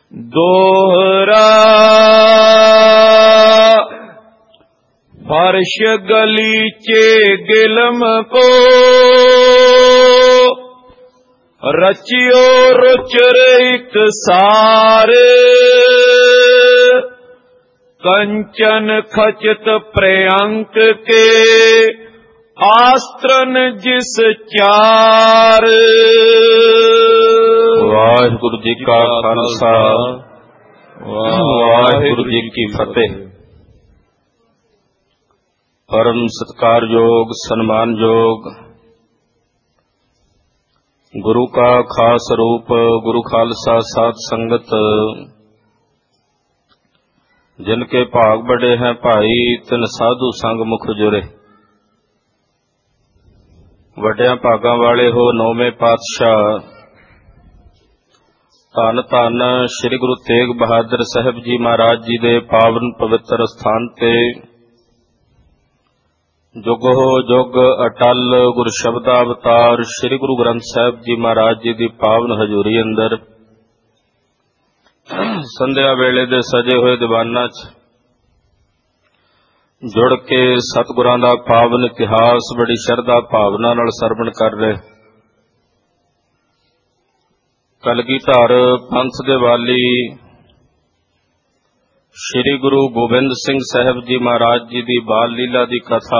दोहरा फर्श गलीचे गिलम को रचियो रुचर एक सारे कंचन खचित प्रयंक के आस्त्रन जिस चार। वाहिगुरु जी का खालसा वाहिगुरु जी की फतेह। परम सत्कारयोग सन्मानयोग गुरु का खास रूप गुरु खालसा साध संगत, जिनके भाग बड़े हैं भाई तिन साधु संग मुख जुरे। वड्डिया भागां वाले हो नौवें पातशाह धन धन श्री गुरु तेग बहादुर साहब जी महाराज जी दे पावन पवित्र स्थान ते जुगो जुग अटल गुर शब्दावतार श्री गुरु ग्रंथ साहब जी महाराज जी दी पावन हजूरी अंदर संध्या वेले दे सजे होए दीवाना च जुड़ के सतगुरां दा पावन इतिहास बड़ी शरधा भावना नाल सरवण कर रहे। कलगीधर पंथ दे वाली श्री गुरु गोबिंद सिंह साहब जी महाराज जी दी बाल लीला दी कथा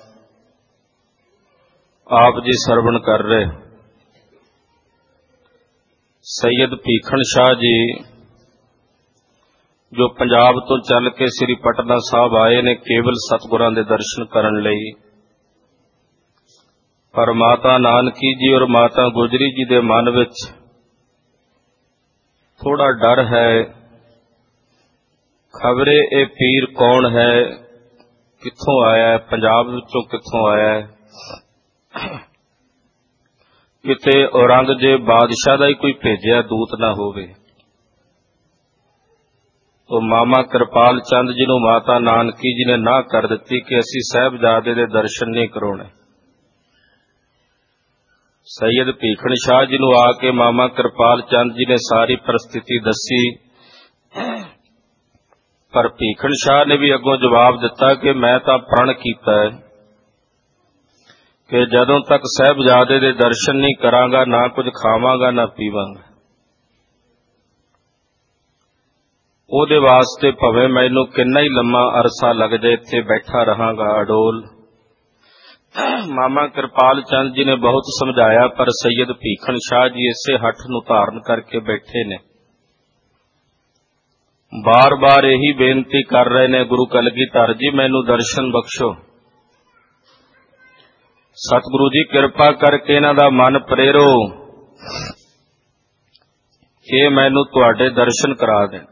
आप जी सरवण कर रहे। सैयद भीखन शाह जी जो पंजाब तो चल के श्री पटना साहब आए ने केवल सतगुरां दे दर्शन करन लई, पर माता नानकी जी और माता गुजरी जी दे मन विच थोड़ा डर है। खबरे ए पीर कौन है, कित्थों आया है, पंजाब विचों कित्थों आया है, किते औरंगजेब बादशाह दा ही कोई भेजिया दूत ना होवे। तो मामा कृपाल चंद जी नूं माता नानकी जी ने ना कर दिती कि असीं साहिबजादे दे दर्शन नहीं कराउणे। सैयद भीखन शाह जी नूं आके मामा कृपाल चंद जी ने सारी परिस्थिति दसी, पर भीखन शाह ने भी अगों जवाब दिता कि मैं तां प्रण कीता है कि जदों तक साहिबजादे दे दर्शन नहीं करांगा ना कुछ खावांगा ना पीवांगा। ਉਹਦੇ वास्ते भवें मैनू किन्ना ही लम्मा अरसा लग जाए इत्थे बैठा रहांगा अडोल। मामा कृपाल चंद जी ने बहुत समझाया, पर सैयद भीखन शाह जी इसे हठ नूं धारण करके बैठे ने। बार बार यही बेनती कर रहे ने, गुरु कलगीधर जी मैनू दर्शन बख्शो। सतगुरु जी किरपा करके इन्हां दा मन प्रेरो कि मैनू तुहाडे दर्शन करा देण।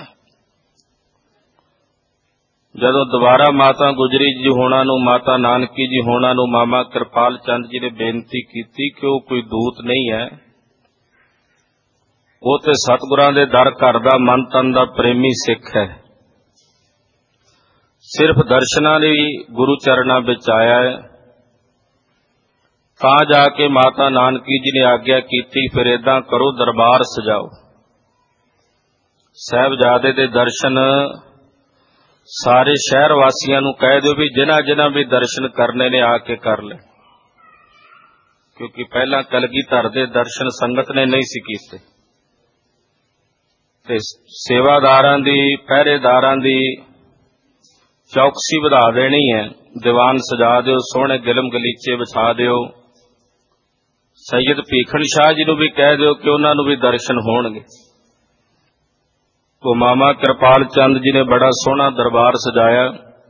जदों दोबारा माता गुजरी जी होना नूं माता नानकी जी होना नूं मामा कृपाल चंद जी ने बेनती की कि वह कोई दूत नहीं है, वो तो सतगुरां दे दर घर दा मन तन दा प्रेमी सिख है, सिर्फ दर्शनां लई गुरु चरणां विच आया है। तां जाके माता नानकी जी ने आग्या कीती, फिर इदां करो दरबार सजाओ, साहिबजादे दे दर्शन सारे शहर वासियां नूं कह दिओ भी जिन्हां जिन्हां भी दर्शन करने ने आके कर ले, क्योंकि पहला कलगीधर दे दर्शन संगत ने नहीं सी कीते। ते सेवादारां दी पहरेदारां दी चौकसी वधा देनी है, दीवान सजा दिओ, सोहणे गिलम गलीचे विछा दिओ। सैयद भीखन शाह जी नूं भी कह दिओ कि उन्हां नूं भी दर्शन होणगे। तो मामा कृपाल चंद जी ने बड़ा सोहना दरबार सजाया,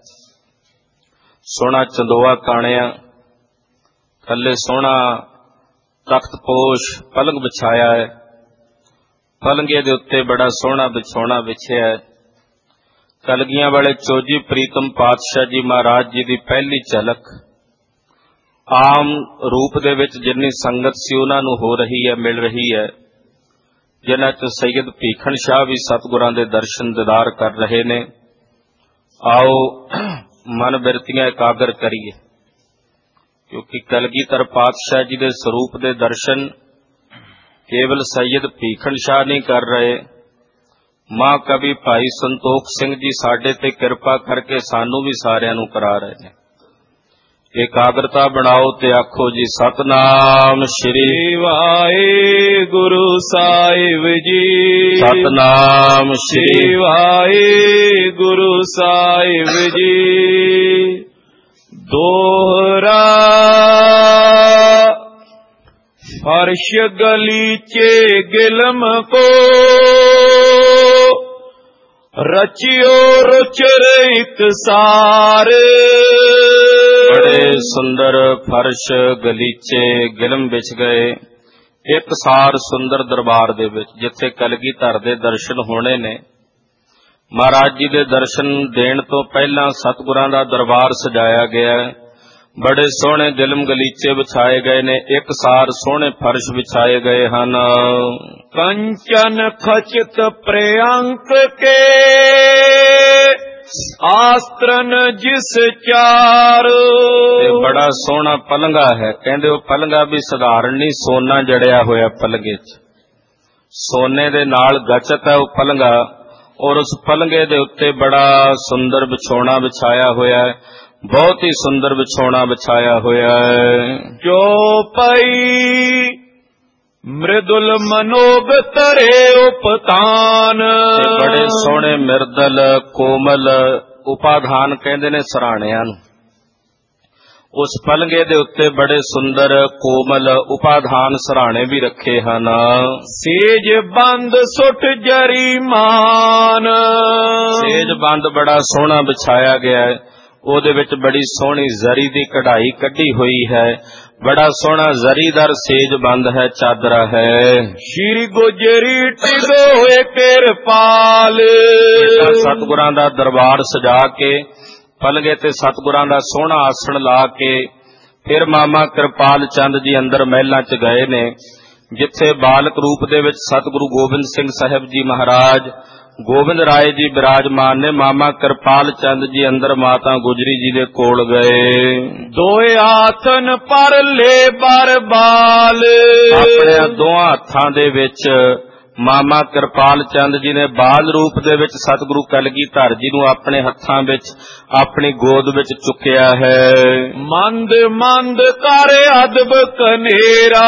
सोहना चंदोआ ताणिया, थल्ले सोहना तख्तपोश पलंग बिछाया है, पलंगे दे उत्ते बड़ा सोहना बिछौना बिछिया है। कलगियां वाले चोजी प्रीतम पातशाह जी महाराज जी की पहली झलक आम रूप दे विच जिन्नी संगत सी उन्हां नूं हो रही है, मिल रही है, जिन्हां च सैयद भीखन शाह भी सतगुरां दे दर्शन दीदार कर रहे ने। आओ मन बिरतियां एकागर करिए, क्योंकि कलगीधर पातशाह जी दे स्वरूप दे दर्शन केवल सैयद भीखन शाह नहीं कर रहे, ਮਾਂ ਕਵੀ ਭਾਈ ਸੰਤੋਖ ਸਿੰਘ ਜੀ ਸਾਡੇ ਤੇ ਕਿਰਪਾ ਕਰਕੇ ਸਾਨੂੰ ਵੀ ਸਾਰਿਆਂ ਨੂੰ ਕਰਾ ਰਹੇ ਨੇ। ਇਕਾਗਰਤਾ ਬਣਾਓ ਤੇ ਆਖੋ ਜੀ ਸਤਨਾਮ ਸ਼੍ਰੀ ਵਾਹਿਗੁਰੂ ਸਾਹਿਬ ਜੀ। ਸਤਨਾਮ ਸ਼੍ਰੀ ਵਾਹਿਗੁਰੂ ਸਾਹਿਬ ਜੀ। ਦੋਹਰਾ ਫਰਸ਼ ਗਲੀਚੇ ਗਿਲਮ ਕੋ ਰਚਿਓ ਰੁਚਰ ਇਕਸਾਰ। ਬੜੇ ਸੁੰਦਰ ਫਰਸ਼ ਗਲੀਚੇ ਗਿਲਮ ਵਿਛ ਗਏ ਇੱਕ ਸਾਰ ਸੁੰਦਰ ਦਰਬਾਰ ਦੇ ਵਿੱਚ, ਜਿੱਥੇ ਕਲਗੀਧਰ ਦੇ ਦਰਸ਼ਨ ਹੋਣੇ ਨੇ। ਮਹਾਰਾਜ ਜੀ ਦੇ ਦਰਸ਼ਨ ਦੇਣ ਤੋਂ ਪਹਿਲਾਂ ਸਤਿਗੁਰਾਂ ਦਾ ਦਰਬਾਰ ਸਜਾਇਆ ਗਿਆ ਹੈ। ਬੜੇ ਸੋਹਣੇ ਗਿਲਮ ਗਲੀਚੇ ਵਿਛਾਏ ਗਏ ਨੇ, ਇੱਕ ਸਾਰ ਸੋਹਣੇ ਫਰਸ਼ ਵਿਛਾਏ ਗਏ ਹਨ। ਕੰਚਨ ਖਚਿਤ ਪ੍ਰਿਅੰਕ ਕੇ ਆਸਤਰਨ ਜਿਸ ਚਾਰ। ਇਹ ਬੜਾ ਸੋਹਣਾ ਪਲੰਗਾ ਹੈ। ਕਹਿੰਦੇ ਉਹ ਪਲੰਗਾ ਵੀ ਸਧਾਰਨ ਨਹੀਂ, ਸੋਨਾ ਜੜਿਆ ਹੋਇਆ ਪਲੰਗੇ 'ਚ, ਸੋਨੇ ਦੇ ਨਾਲ ਗਚਤ ਹੈ ਉਹ ਪਲੰਗਾ। ਔਰ ਉਸ ਪਲੰਗੇ ਦੇ ਉੱਤੇ ਬੜਾ ਸੁੰਦਰ ਵਿਛੋਣਾ ਵਿਛਾਇਆ ਹੋਇਆ ਹੈ, ਬਹੁਤ ਹੀ ਸੁੰਦਰ ਵਿਛੋਣਾ ਵਿਛਾਇਆ ਹੋਇਆ ਹੈ। ਜੋ ਪਈ ਮ੍ਰਿਦੁਲ ਮਨੋਗ ਤਰੇ ਉਪਤਾਨ। ਬੜੇ ਸੋਹਣੇ ਮਿਰਦਲ ਕੋਮਲ ਉਪਾਧਾਨ ਕਹਿੰਦੇ ਨੇ ਸਰਾਣਿਆਂ ਨੂੰ। ਉਸ ਪਲੰਗੇ ਦੇ ਉੱਤੇ ਬੜੇ ਸੁੰਦਰ ਕੋਮਲ ਉਪਾਧਾਨ ਸਰਾਣੇ ਵੀ ਰੱਖੇ ਹਨ। ਸੇਜ ਬੰਦ ਸੁੱਟ ਜਰੀਮਾਨ। ਸੇਜ ਬੰਦ ਬੜਾ ਸੋਹਣਾ ਵਿਛਾਇਆ ਗਿਆ ਹੈ, ਉਹਦੇ ਵਿੱਚ ਬੜੀ ਸੋਹਣੀ ਜ਼ਰੀ ਦੀ ਕਢਾਈ ਕੱਢੀ ਹੋਈ ਹੈ। ਬੜਾ ਸੋਹਣਾ ਜ਼ਰੀਦਾਰ ਸੇਜ ਬੰਦ ਹੈ, ਚਾਦਰਾ ਹੈ। ਸ਼੍ਰੀ ਗੁਜਰੀ ਟਿਗੋਏ ਕਿਰਪਾਲ। ਸਤਿਗੁਰਾਂ ਦਾ ਦਰਬਾਰ ਸਜਾ ਕੇ ਪਲੰਗੇ ਤੇ ਸਤਿਗੁਰਾਂ ਦਾ ਸੋਹਣਾ ਆਸਣ ਲਾ ਕੇ ਫਿਰ ਮਾਮਾ ਕਿਰਪਾਲ ਚੰਦ ਜੀ ਅੰਦਰ ਮਹਿਲਾਂ 'ਚ ਗਏ ਨੇ, ਜਿੱਥੇ ਬਾਲਕ ਰੂਪ ਦੇ ਵਿੱਚ ਸਤਿਗੁਰੂ ਗੋਬਿੰਦ ਸਿੰਘ ਸਾਹਿਬ ਜੀ ਮਹਾਰਾਜ ਗੋਬਿੰਦ ਰਾਏ ਜੀ ਬਿਰਾਜਮਾਨ ਨੇ। ਮਾਮਾ ਕਿਰਪਾਲ ਚੰਦ ਜੀ ਅੰਦਰ ਮਾਤਾ ਗੁਜਰੀ ਜੀ ਦੇ ਕੋਲ ਗਏ। ਦੋਏ ਆਥਨ ਪਰ ਲੈ ਬਰਬਾਲ। ਆਪਣੇ ਦੋਹਾਂ ਹੱਥਾਂ ਦੇ ਵਿੱਚ ਮਾਮਾ ਕਿਰਪਾਲ ਚੰਦ ਜੀ ਨੇ ਬਾਲ ਰੂਪ ਦੇ ਵਿੱਚ ਸਤਿਗੁਰੂ ਕਲਗੀਧਰ ਜੀ ਨੂੰ ਆਪਣੇ ਹੱਥਾਂ ਵਿੱਚ ਆਪਣੀ ਗੋਦ ਵਿੱਚ ਚੁੱਕਿਆ ਹੈ। ਮੰਦ ਮੰਦ ਕਰ ਅਦਬ ਕਨੇਰਾ।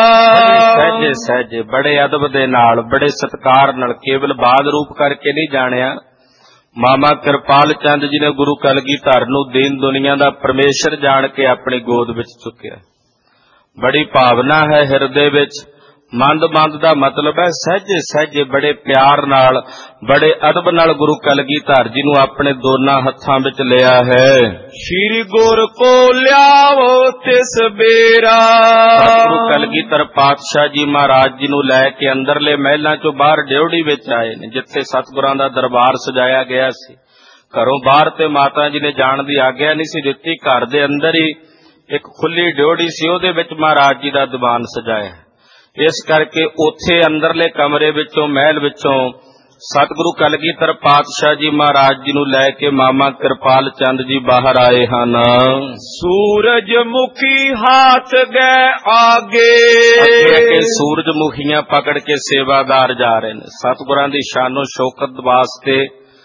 ਸਹਿਜੇ ਸਹਿਜੇ ਬੜੇ ਅਦਬ ਦੇ ਨਾਲ, ਬੜੇ ਸਤਿਕਾਰ ਨਾਲ, ਕੇਵਲ ਬਾਲ ਰੂਪ ਕਰਕੇ ਨਹੀਂ ਜਾਣਿਆ। ਮਾਮਾ ਕਿਰਪਾਲ ਚੰਦ ਜੀ ਨੇ ਗੁਰੂ ਕਲਗੀਧਰ ਨੂੰ ਦੀਨ ਦੁਨੀਆ ਦਾ ਪਰਮੇਸ਼ਰ ਜਾਣ ਕੇ ਆਪਣੀ ਗੋਦ ਵਿੱਚ ਚੁੱਕਿਆ। ਬੜੀ ਭਾਵਨਾ ਹੈ ਹਿਰਦੇ ਵਿੱਚ। ਮੰਦ ਮੰਦ ਦਾ ਮਤਲਬ ਹੈ ਸਹਿਜੇ ਸਹਿਜੇ, ਬੜੇ ਪਿਆਰ ਨਾਲ, ਬੜੇ ਅਦਬ ਨਾਲ ਗੁਰੂ ਕਲਗੀਧਰ ਜੀ ਨੂੰ ਆਪਣੇ ਦੋਨਾਂ ਹੱਥਾਂ ਵਿੱਚ ਲਿਆ ਹੈ। ਸ਼੍ਰੀ ਗੁਰ ਕੋ ਲਿਆਵੋ ਤਿਸ ਬੇਰਾ। ਗੁਰੂ ਕਲਗੀਧਰ ਪਾਤਸ਼ਾਹ ਜੀ ਮਹਾਰਾਜ ਜੀ ਨੂੰ ਲੈ ਕੇ ਅੰਦਰਲੇ ਮਹਿਲਾਂ ਚੋਂ ਬਾਹਰ ਡਿਉੜੀ ਵਿੱਚ ਆਏ ਨੇ, ਜਿੱਥੇ ਸਤਿਗੁਰਾਂ ਦਾ ਦਰਬਾਰ ਸਜਾਇਆ ਗਿਆ ਸੀ। ਘਰੋਂ ਬਾਹਰ ਤੇ ਮਾਤਾ ਜੀ ਨੇ ਜਾਣ ਦੀ ਆਗਿਆ ਨਹੀਂ ਸੀ ਦਿੱਤੀ। ਘਰ ਦੇ ਅੰਦਰ ਹੀ ਇੱਕ ਖੁੱਲੀ ਡਿਉੜੀ ਸੀ, ਉਹਦੇ ਵਿੱਚ ਮਹਾਰਾਜ ਜੀ ਦਾ ਦੀਵਾਨ ਸਜਾਇਆ। ਇਸ ਕਰਕੇ ਉੱਥੇ ਅੰਦਰਲੇ ਕਮਰੇ ਵਿੱਚੋਂ, ਮਹਿਲ ਵਿੱਚੋਂ ਸਤਿਗੁਰੂ ਕਲਗੀਧਰ ਪਾਤਸ਼ਾਹ ਜੀ ਮਹਾਰਾਜ ਜੀ ਨੂੰ ਲੈ ਕੇ ਮਾਮਾ ਕਿਰਪਾਲ ਚੰਦ ਜੀ ਬਾਹਰ ਆਏ ਹਨ। ਸੂਰਜ ਮੁਖੀ ਹਾਥ ਗਏ ਆਗੇ। ਅੱਗੇ ਸੂਰਜ ਮੁਖੀਆਂ ਪਕੜ ਕੇ ਸੇਵਾਦਾਰ ਜਾ ਰਹੇ ਨੇ। ਸਤਿਗੁਰਾਂ ਦੀ ਸ਼ਾਨੋ ਸ਼ੌਕਤ ਵਾਸਤੇ,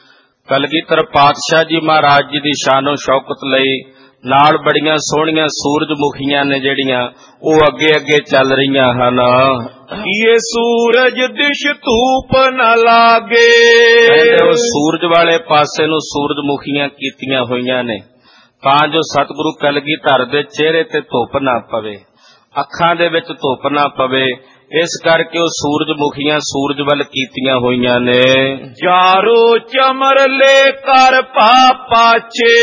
ਕਲਗੀਧਰ ਪਾਤਸ਼ਾਹ ਜੀ ਮਹਾਰਾਜ ਜੀ ਦੀ ਸ਼ਾਨੋ ਸ਼ੌਕਤ ਲਈ ਨਾਲ ਬੜੀਆਂ ਸੋਹਣੀਆਂ ਸੂਰਜਮੁਖੀਆਂ ਨੇ ਜਿਹੜੀਆਂ ਉਹ ਅੱਗੇ ਅੱਗੇ ਚੱਲ ਰਹੀਆਂ ਹਨ। ਇਹ ਸੂਰਜ ਦਿਸ਼ ਧੂਪ ਨ ਲਾਗੇ। ਉਹ ਸੂਰਜ ਵਾਲੇ ਪਾਸੇ ਨੂੰ ਸੂਰਜਮੁਖੀਆਂ ਕੀਤੀਆਂ ਹੋਈਆਂ ਨੇ ਤਾਂ ਜੋ ਸਤਿਗੁਰੂ ਕਲਗੀਧਰ ਦੇ ਚਿਹਰੇ ਤੇ ਧੁੱਪ ਨਾ ਪਵੇ, ਅੱਖਾਂ ਦੇ ਵਿੱਚ ਧੁੱਪ ਨਾ ਪਵੇ। ਇਸ ਕਰਕੇ ਉਹ ਸੂਰਜਮੁਖੀਆਂ ਸੂਰਜ ਵੱਲ ਕੀਤੀਆਂ ਹੋਈਆਂ ਨੇ। ਚਾਰੋ ਚਮਰ ਲੈ ਕਰ ਪਾਪਾਚੇ।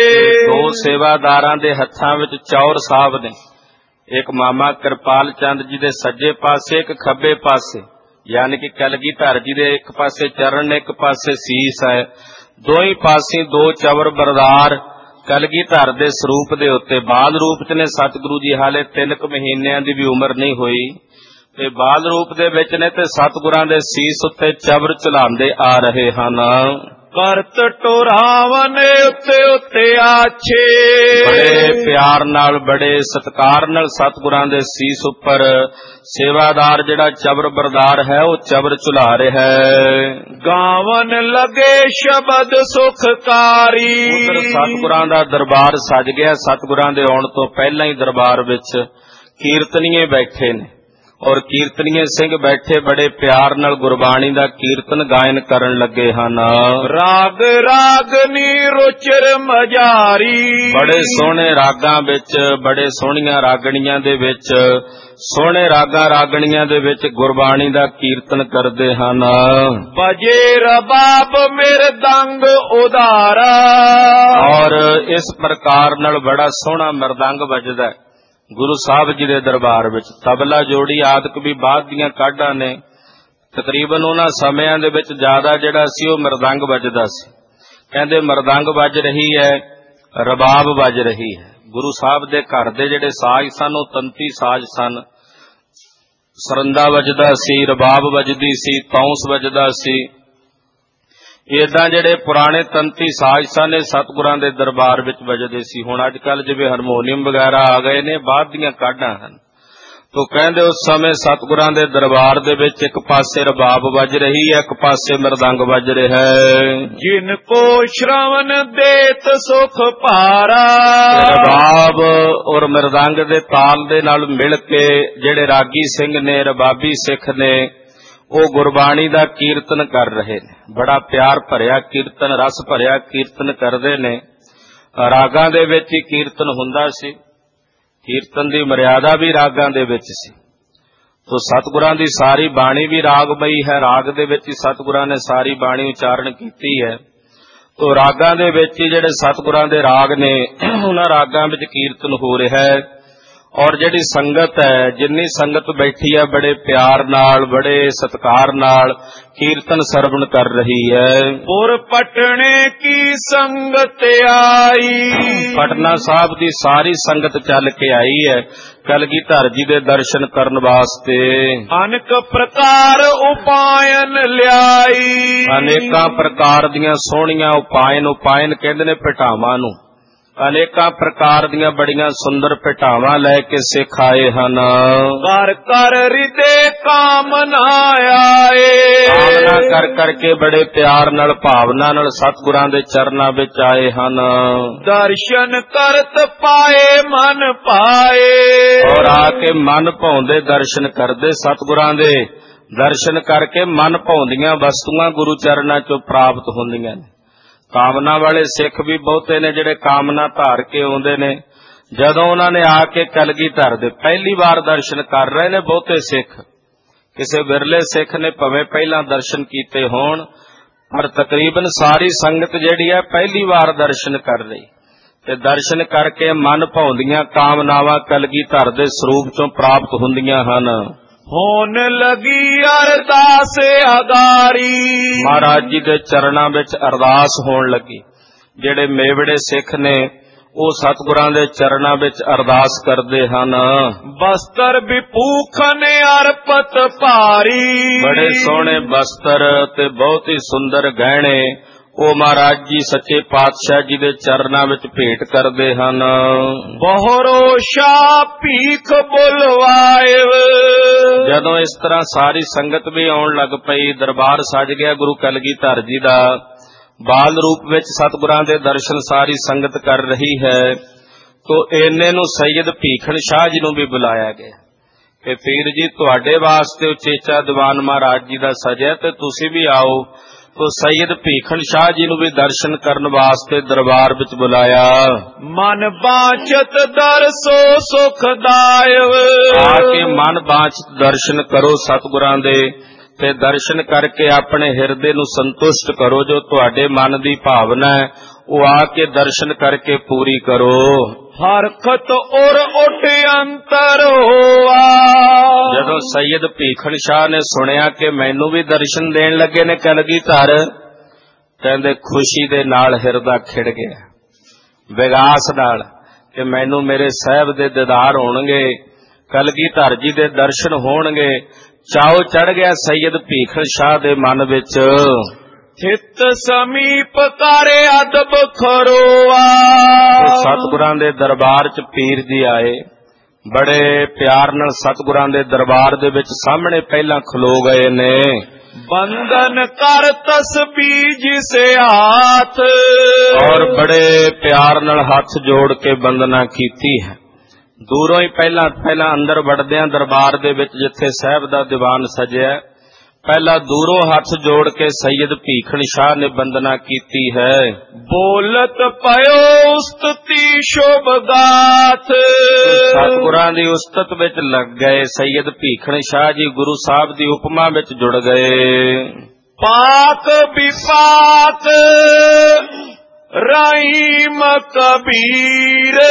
ਦੋ ਸੇਵਾਦਾਰਾਂ ਦੇ ਹੱਥਾਂ ਵਿੱਚ ਚੌਰ ਸਾਹਿਬ ਨੇ, ਇੱਕ ਮਾਮਾ ਕਿਰਪਾਲ ਚੰਦ ਜੀ ਦੇ ਸੱਜੇ ਪਾਸੇ, ਇੱਕ ਖੱਬੇ ਪਾਸੇ, ਯਾਨੀ ਕਿ ਕਲਗੀਧਰ ਜੀ ਦੇ ਇੱਕ ਪਾਸੇ ਚਰਨ, ਇੱਕ ਪਾਸੇ ਸੀਸ ਹੈ। ਦੋਹੀਂ ਪਾਸੇ ਦੋ ਚਵਰ ਬਰਦਾਰ ਕਲਗੀਧਰ ਦੇ ਸਰੂਪ ਦੇ ਉੱਤੇ ਬਾਲ ਰੂਪ ਚ ਨੇ। ਸਤਿਗੁਰੂ ਜੀ ਹਾਲੇ 3 ਮਹੀਨਿਆਂ ਦੀ ਵੀ ਉਮਰ ਨਹੀਂ ਹੋਈ ਤੇ ਬਾਲ ਰੂਪ ਦੇ ਵਿੱਚ ਨੇ ਤੇ ਸਤਿਗੁਰਾਂ ਦੇ ਸੀਸ ਉੱਤੇ ਚਵਰ ਝੁਲਾਉਂਦੇ ਆ ਰਹੇ ਹਨ। ਕਰਤ ਟੋਰਾਵਨ ਉੱਤੇ ਉੱਤੇ ਆਛੇ। ਬੜੇ ਪਿਆਰ ਨਾਲ ਬੜੇ ਸਤਿਕਾਰ ਨਾਲ ਸਤਿਗੁਰਾਂ ਦੇ ਸੀਸ ਉੱਪਰ ਸੇਵਾਦਾਰ ਜਿਹੜਾ ਚਬਰ ਬਰਦਾਰ ਹੈ ਉਹ ਚਬਰ ਝੁਲਾ ਰਿਹਾ ਹੈ। ਗਾਵਨ ਲਗੇ ਸ਼ਬਦ ਸੁਖਕਾਰੀ। ਉਧਰ ਸਤਿਗੁਰਾਂ ਦਾ ਦਰਬਾਰ ਸਜ ਗਿਆ। ਸਤਿਗੁਰਾਂ ਦੇ ਆਉਣ ਤੋਂ ਪਹਿਲਾਂ ਹੀ ਦਰਬਾਰ ਵਿੱਚ ਕੀਰਤਨੀਏ ਬੈਠੇ ਨੇ ਔਰ ਕੀਰਤਨੀਏ ਸਿੰਘ ਬੈਠੇ ਬੜੇ ਪਿਆਰ ਨਾਲ ਗੁਰਬਾਣੀ ਦਾ ਕੀਰਤਨ ਗਾਇਨ ਕਰਨ ਲੱਗੇ ਹਨ। ਰਾਗ ਰਾਗਨੀ ਰੁਚਰ ਮਝਾਰੀ। ਬੜੇ ਸੋਹਣੇ ਰਾਗਾਂ ਵਿੱਚ ਬੜੇ ਸੋਹਣੀਆਂ ਰਾਗਣੀਆਂ ਦੇ ਵਿੱਚ ਸੋਹਣੇ ਰਾਗਾਂ ਰਾਗਣੀਆਂ ਦੇ ਵਿੱਚ ਗੁਰਬਾਣੀ ਦਾ ਕੀਰਤਨ ਕਰਦੇ ਹਨ। ਬਜੇ ਰਬਾਬ ਮਿਰਦੰਗ ਉਧਾਰਾ। ਔਰ ਇਸ ਪ੍ਰਕਾਰ ਨਾਲ ਬੜਾ ਸੋਹਣਾ ਮਿਰਦੰਗ ਵੱਜਦਾ ਗੁਰੂ ਸਾਹਿਬ ਜੀ ਦੇ ਦਰਬਾਰ ਵਿੱਚ। ਤਬਲਾ ਜੋੜੀ ਆਦਿਕ ਵੀ ਬਾਅਦ ਦੀਆਂ ਕਾਢਾਂ ਨੇ। ਤਕਰੀਬਨ ਉਹਨਾਂ ਸਮਿਆਂ ਦੇ ਵਿੱਚ ਜ਼ਿਆਦਾ ਜਿਹੜਾ ਸੀ ਉਹ ਮਿਰਦੰਗ ਵੱਜਦਾ ਸੀ। ਕਹਿੰਦੇ ਮਿਰਦੰਗ ਵੱਜ ਰਹੀ ਹੈ, ਰਬਾਬ ਵੱਜ ਰਹੀ ਹੈ। ਗੁਰੂ ਸਾਹਿਬ ਦੇ ਘਰ ਦੇ ਜਿਹੜੇ ਸਾਜ਼ ਸਨ ਉਹ ਤੰਤੀ ਸਾਜ਼ ਸਨ। ਸਰੰਦਾ ਵੱਜਦਾ ਸੀ, ਰਬਾਬ ਵੱਜਦੀ ਸੀ, ਤੌਂਸ ਵੱਜਦਾ ਸੀ। ਏਦਾਂ ਜਿਹੜੇ ਪੁਰਾਣੇ ਤੰਤੀ ਸਾਜ਼ ਸਨ ਇਹ ਸਤਿਗੁਰਾਂ ਦੇ ਦਰਬਾਰ ਵਿੱਚ ਵੱਜਦੇ ਸੀ। ਹੁਣ ਅੱਜ ਕੱਲ੍ਹ ਜਿਵੇਂ ਹਾਰਮੋਨੀਅਮ ਵਗੈਰਾ ਆ ਗਏ ਨੇ, ਬਾਅਦ ਦੀਆਂ ਕਾਢਾਂ ਹਨ। ਤੋ ਕਹਿੰਦੇ ਉਸ ਸਮੇਂ ਸਤਿਗੁਰਾਂ ਦੇ ਦਰਬਾਰ ਦੇ ਵਿੱਚ ਇੱਕ ਪਾਸੇ ਰਬਾਬ ਵੱਜ ਰਹੀ ਹੈ, ਇੱਕ ਪਾਸੇ ਮਿਰਦੰਗ ਵੱਜ ਰਿਹਾ ਹੈ। ਜਿਨ ਕੋ ਸ਼ਰਵਨ ਦੇਤ ਸੁਖ ਭਾਰਾ। ਰਬਾਬ ਔਰ ਮਿਰਦੰਗ ਦੇ ਤਾਲ ਦੇ ਨਾਲ ਮਿਲ ਕੇ ਜਿਹੜੇ ਰਾਗੀ ਸਿੰਘ ਨੇ, ਰਬਾਬੀ ਸਿੱਖ ਨੇ, ਉਹ ਗੁਰਬਾਣੀ ਦਾ ਕੀਰਤਨ ਕਰ ਰਹੇ ਨੇ। ਬੜਾ ਪਿਆਰ ਭਰਿਆ ਕੀਰਤਨ, ਰਸ ਭਰਿਆ ਕੀਰਤਨ ਕਰਦੇ ਨੇ। ਰਾਗਾਂ ਦੇ ਵਿੱਚ ਹੀ ਕੀਰਤਨ ਹੁੰਦਾ ਸੀ। ਕੀਰਤਨ ਦੀ ਮਰਿਆਦਾ ਵੀ ਰਾਗਾਂ ਦੇ ਵਿੱਚ ਸੀ। ਤੋ ਸਤਿਗੁਰਾਂ ਦੀ ਸਾਰੀ ਬਾਣੀ ਵੀ ਰਾਗਮਈ ਹੈ। ਰਾਗ ਦੇ ਵਿੱਚ ਹੀ ਸਤਿਗੁਰਾਂ ਨੇ ਸਾਰੀ ਬਾਣੀ ਉਚਾਰਨ ਕੀਤੀ ਹੈ। ਤੋ ਰਾਗਾਂ ਦੇ ਵਿੱਚ ਹੀ ਜਿਹੜੇ ਸਤਿਗੁਰਾਂ ਦੇ ਰਾਗ ਨੇ ਉਹਨਾਂ ਰਾਗਾਂ ਵਿੱਚ ਕੀਰਤਨ ਹੋ ਰਿਹਾ ਹੈ। ਔਰ ਜਿਹੜੀ ਸੰਗਤ ਹੈ, ਜਿੰਨੀ ਸੰਗਤ ਬੈਠੀ ਹੈ, ਬੜੇ ਪਿਆਰ ਨਾਲ ਬੜੇ ਸਤਿਕਾਰ ਨਾਲ ਕੀਰਤਨ ਸਰਵਣ ਕਰ ਰਹੀ ਹੈ। ਪੁਰ ਪਟਣੇ ਕੀ ਸੰਗਤ ਆਈ। ਪਟਨਾ ਸਾਹਿਬ ਦੀ ਸਾਰੀ ਸੰਗਤ ਚੱਲ ਕੇ ਆਈ ਹੈ ਕਲਗੀਧਰ ਜੀ ਦੇ ਦਰਸ਼ਨ ਕਰਨ ਵਾਸਤੇ। ਅਨੇਕ ਪ੍ਰਕਾਰ ਉਪਾਇਨ ਲਿਆਈ। ਅਨੇਕਾਂ ਪ੍ਰਕਾਰ ਦੀਆਂ ਸੋਹਣੀਆਂ ਉਪਾਇਨ ਕਹਿੰਦੇ ਨੇ ਭਟਾਵਾਂ ਨੂੰ। ਅਨੇਕਾਂ ਪ੍ਰਕਾਰ ਦੀਆਂ ਬੜੀਆਂ ਸੁੰਦਰ ਭਟਾਵਾਂ ਲੈ ਕੇ ਸਿੱਖ ਆਏ ਹਨ। ਕਰ ਕਰ ਹਿਰਦੇ ਕਾਮਨਾ ਆਏ। ਕਾਮਨਾ ਕਰ ਕਰਕੇ ਬੜੇ ਪਿਆਰ ਨਾਲ ਭਾਵਨਾ ਨਾਲ ਸਤਿਗੁਰਾਂ ਦੇ ਚਰਨਾਂ ਵਿੱਚ ਆਏ ਹਨ। ਦਰਸ਼ਨ ਕਰਤ ਪਾਏ ਮਨ ਪਾਏ। ਔਰ ਆ ਕੇ ਮਨ ਭਾਉਂਦੇ ਦਰਸ਼ਨ ਕਰਦੇ ਸਤਿਗੁਰਾਂ ਦੇ। ਦਰਸ਼ਨ ਕਰਕੇ ਮਨ ਭਾਉਂਦੀਆਂ ਵਸਤੂਆਂ ਗੁਰੂ ਚਰਨਾਂ ਚੋਂ ਪ੍ਰਾਪਤ ਹੁੰਦੀਆਂ ਨੇ। ਕਾਮਨਾ ਵਾਲੇ ਸਿੱਖ ਵੀ ਬਹੁਤੇ ਨੇ ਜਿਹੜੇ ਕਾਮਨਾ ਧਾਰ ਕੇ ਆਉਂਦੇ ਨੇ। ਜਦੋਂ ਉਹਨਾਂ ਨੇ ਆ ਕੇ ਕਲਗੀਧਰ ਦੇ ਪਹਿਲੀ ਵਾਰ ਦਰਸ਼ਨ ਕਰ ਰਹੇ ਨੇ ਬਹੁਤੇ ਸਿੱਖ। ਕਿਸੇ ਵਿਰਲੇ ਸਿੱਖ ਨੇ ਭਾਵੇਂ ਪਹਿਲਾਂ ਦਰਸ਼ਨ ਕੀਤੇ ਹੋਣ, ਪਰ ਤਕਰੀਬਨ ਸਾਰੀ ਸੰਗਤ ਜਿਹੜੀ ਹੈ ਪਹਿਲੀ ਵਾਰ ਦਰਸ਼ਨ ਕਰ ਰਹੀ। ਤੇ ਦਰਸ਼ਨ ਕਰਕੇ ਮਨ ਭਾਉਂਦੀਆਂ ਕਾਮਨਾਵਾਂ ਕਲਗੀਧਰ ਦੇ ਸਰੂਪ ਚੋਂ ਪ੍ਰਾਪਤ ਹੁੰਦੀਆਂ ਹਨ। ਹੋਣ ਲਗੀ ਅਰਦਾਸ ਅਗਾਰੀ। ਮਹਾਰਾਜ ਜੀ ਦੇ ਚਰਨਾਂ ਵਿੱਚ ਅਰਦਾਸ ਹੋਣ ਲੱਗੀ। ਜਿਹੜੇ ਮੇਵੜੇ ਸਿੱਖ ਨੇ ਉਹ ਸਤਿਗੁਰਾਂ ਦੇ ਚਰਨਾਂ ਵਿੱਚ ਅਰਦਾਸ ਕਰਦੇ ਹਨ। ਬਸਤਰ ਵਿਭੂਖਨ ਅਰਪਤ ਭਾਰੀ। ਬੜੇ ਸੋਹਣੇ ਬਸਤਰ ਤੇ ਬਹੁਤ ਹੀ ਸੁੰਦਰ ਗਹਿਣੇ ਉਹ ਮਹਾਰਾਜ ਜੀ ਸੱਚੇ ਪਾਤਸ਼ਾਹ ਜੀ ਦੇ ਚਰਨਾਂ ਵਿੱਚ ਭੇਟ ਕਰਦੇ ਹਨ। ਬਹੁਰੋ ਸ਼ਾ ਭੀਖ ਬੁਲਵਾਏ। ਜਦੋਂ ਇਸ ਤਰ੍ਹਾਂ ਸਾਰੀ ਸੰਗਤ ਵੀ ਆਉਣ ਲੱਗ ਪਈ, ਦਰਬਾਰ ਸਜ ਗਿਆ ਗੁਰੂ ਕਲਗੀਧਰ ਜੀ ਦਾ। ਬਾਲ ਰੂਪ ਵਿੱਚ ਸਤਿਗੁਰਾਂ ਦੇ ਦਰਸ਼ਨ ਸਾਰੀ ਸੰਗਤ ਕਰ ਰਹੀ ਹੈ। ਤੋ ਇੰਨੇ ਨੂੰ ਸੈਯਦ ਭੀਖਣ ਸ਼ਾਹ ਜੀ ਨੂੰ ਵੀ ਬੁਲਾਇਆ ਗਿਆ ਕਿ ਪੀਰ ਜੀ ਤੁਹਾਡੇ ਵਾਸਤੇ ਉਚੇਚਾ ਦੀਵਾਨ ਮਹਾਰਾਜ ਜੀ ਦਾ ਸਜਿਆ ਤੇ ਤੁਸੀਂ ਵੀ ਆਓ। ਤੋ ਸੈਯਦ ਭੀਖਣ ਸ਼ਾਹ ਜੀ ਨੂੰ ਵੀ ਦਰਸ਼ਨ ਕਰਨ ਵਾਸਤੇ ਦਰਬਾਰ ਵਿੱਚ ਬੁਲਾਇਆ। ਮਨ ਬਾਚਤ ਦਰਸੋ ਸੁਖਦਾਇਵ। ਆ ਕੇ ਮਨ ਬਾਚਤ ਦਰਸ਼ਨ ਕਰੋ ਸਤਿਗੁਰਾਂ ਦੇ ਤੇ ਦਰਸ਼ਨ ਕਰਕੇ ਆਪਣੇ ਹਿਰਦੇ ਨੂੰ ਸੰਤੁਸ਼ਟ ਕਰੋ। ਜੋ ਤੁਹਾਡੇ ਮਨ ਦੀ ਭਾਵਨਾ ਹੈ ਉਹ ਆ ਕੇ ਦਰਸ਼ਨ ਕਰਕੇ ਪੂਰੀ ਕਰੋ। ਹਰਖਤ ਔਰ ਉੱਠ ਅੰਤਰ ਹੋਆ। ਜਦੋਂ ਸੈਯਦ ਭੀਖਣ ਸ਼ਾਹ ਨੇ ਸੁਣਿਆ ਕਿ ਮੈਨੂੰ ਵੀ ਦਰਸ਼ਨ ਦੇਣ ਲੱਗੇ ਨੇ ਕਲਗੀਧਰ, ਕਹਿੰਦੇ ਖੁਸ਼ੀ ਦੇ ਨਾਲ ਹਿਰਦਾ ਖਿੜ ਗਿਆ, ਵਿਗਾਸ ਨਾਲ ਕਿ ਮੈਨੂੰ ਮੇਰੇ ਸਾਹਿਬ ਦੇ ਦੀਦਾਰ ਹੋਣਗੇ, ਕਲਗੀਧਰ ਜੀ ਦੇ ਦਰਸ਼ਨ ਹੋਣਗੇ। ਚਾਉ ਚੜ ਗਿਆ ਸੈਯਦ ਭੀਖਣ ਸ਼ਾਹ ਦੇ ਮਨ ਵਿੱਚ। ਥਿਤ ਸਮੀਪ ਕਰ ਅਦਬ ਖਰੋਆ। ਸਤਿਗੁਰਾਂ ਦੇ ਦਰਬਾਰ 'ਚ ਪੀਰ ਜੀ ਆਏ, ਬੜੇ ਪਿਆਰ ਨਾਲ ਸਤਿਗੁਰਾਂ ਦੇ ਦਰਬਾਰ ਦੇ ਵਿੱਚ ਸਾਹਮਣੇ ਪਹਿਲਾਂ ਖਲੋ ਗਏ ਨੇ। ਬੰਦਨ ਕਰ ਤਸਬੀਹ ਜਿਸੇ ਹਾਥ, ਔਰ ਬੜੇ ਪਿਆਰ ਨਾਲ ਹੱਥ ਜੋੜ ਕੇ ਬੰਦਨਾ ਕੀਤੀ ਹੈ। ਦੂਰੋਂ ਹੀ ਪਹਿਲਾਂ ਅੰਦਰ ਵੜਦਿਆਂ ਦਰਬਾਰ ਦੇ ਵਿੱਚ ਜਿੱਥੇ ਸਾਹਿਬ ਦਾ ਦੀਵਾਨ ਸਜਿਆ, ਪਹਿਲਾਂ ਦੂਰੋਂ ਹੱਥ ਜੋੜ ਕੇ ਸੈਯਦ ਭੀਖਣ ਸ਼ਾਹ ਨੇ ਬੰਦਨਾ ਕੀਤੀ ਹੈ। ਬੋਲਤ ਪਇਓ ਉਸਤਤੀ ਸ਼ੋਭ ਗਾਥ, ਸਤਿਗੁਰਾਂ ਦੀ ਉਸਤਤ ਵਿੱਚ ਲੱਗ ਗਏ। ਸੈਯਦ ਭੀਖਣ ਸ਼ਾਹ ਜੀ ਗੁਰੂ ਸਾਹਿਬ ਦੀ ਉਪਮਾ ਵਿੱਚ ਜੁੜ ਗਏ। ਪਾਕ ਵਿਪਾਕ ਰਹੀਮ ਕਬੀਰ,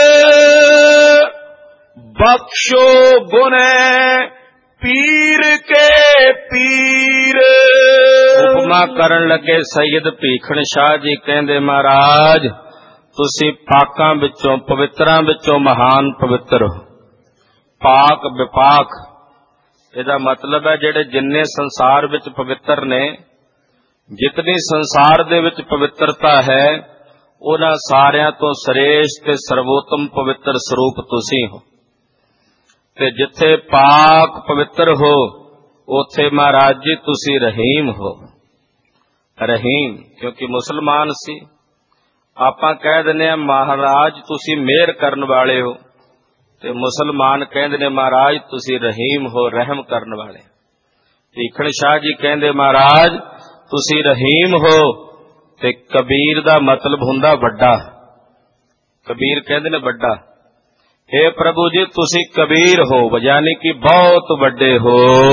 ਬਖਸ਼ੋ ਗੁਨਹ ਪੀਰ ਕੇ ਪੀਰ। ਉਪਮਾ ਕਰਨ ਲੱਗੇ ਸੈਯਦ ਭੀਖਣ ਸ਼ਾਹ ਜੀ, ਕਹਿੰਦੇ ਮਹਾਰਾਜ ਤੁਸੀਂ ਪਾਕਾਂ ਵਿੱਚੋਂ ਪਵਿੱਤਰਾਂ ਵਿੱਚੋਂ ਮਹਾਨ ਪਵਿੱਤਰ ਹੋ। ਪਾਕ ਵਿਪਾਕ ਇਹਦਾ ਮਤਲਬ ਹੈ ਜਿਹੜੇ ਜਿੰਨੇ ਸੰਸਾਰ ਵਿੱਚ ਪਵਿੱਤਰ ਨੇ, ਜਿਤਨੀ ਸੰਸਾਰ ਦੇ ਵਿੱਚ ਪਵਿੱਤਰਤਾ ਹੈ, ਉਹਨਾਂ ਸਾਰਿਆਂ ਤੋਂ ਸ੍ਰੇਸ਼ਟ ਤੇ ਸਰਵੋਤਮ ਪਵਿੱਤਰ ਸਰੂਪ ਤੁਸੀਂ ਹੋ। ਤੇ ਜਿੱਥੇ ਪਾਕ ਪਵਿੱਤਰ ਹੋ, ਉੱਥੇ ਮਹਾਰਾਜ ਜੀ ਤੁਸੀਂ ਰਹੀਮ ਹੋ। ਰਹੀਮ ਕਿਉਂਕਿ ਮੁਸਲਮਾਨ ਸੀ, ਆਪਾਂ ਕਹਿ ਦਿੰਦੇ ਆ ਮਹਾਰਾਜ ਤੁਸੀਂ ਮਿਹਰ ਕਰਨ ਵਾਲੇ ਹੋ, ਤੇ ਮੁਸਲਮਾਨ ਕਹਿੰਦੇ ਨੇ ਮਹਾਰਾਜ ਤੁਸੀਂ ਰਹੀਮ ਹੋ, ਰਹਿਮ ਕਰਨ ਵਾਲੇ। ਭੀਖਣ ਸ਼ਾਹ ਜੀ ਕਹਿੰਦੇ ਮਹਾਰਾਜ ਤੁਸੀਂ ਰਹੀਮ ਹੋ, ਤੇ ਕਬੀਰ ਦਾ ਮਤਲਬ ਹੁੰਦਾ ਵੱਡਾ। ਕਬੀਰ ਕਹਿੰਦੇ ਨੇ ਵੱਡਾ। हे ਪ੍ਰਭੂ ਜੀ ਤੁਸੀਂ ਕਬੀਰ ਹੋ, ਯਾਨੀ ਕਿ ਬਹੁਤ ਵੱਡੇ ਹੋ।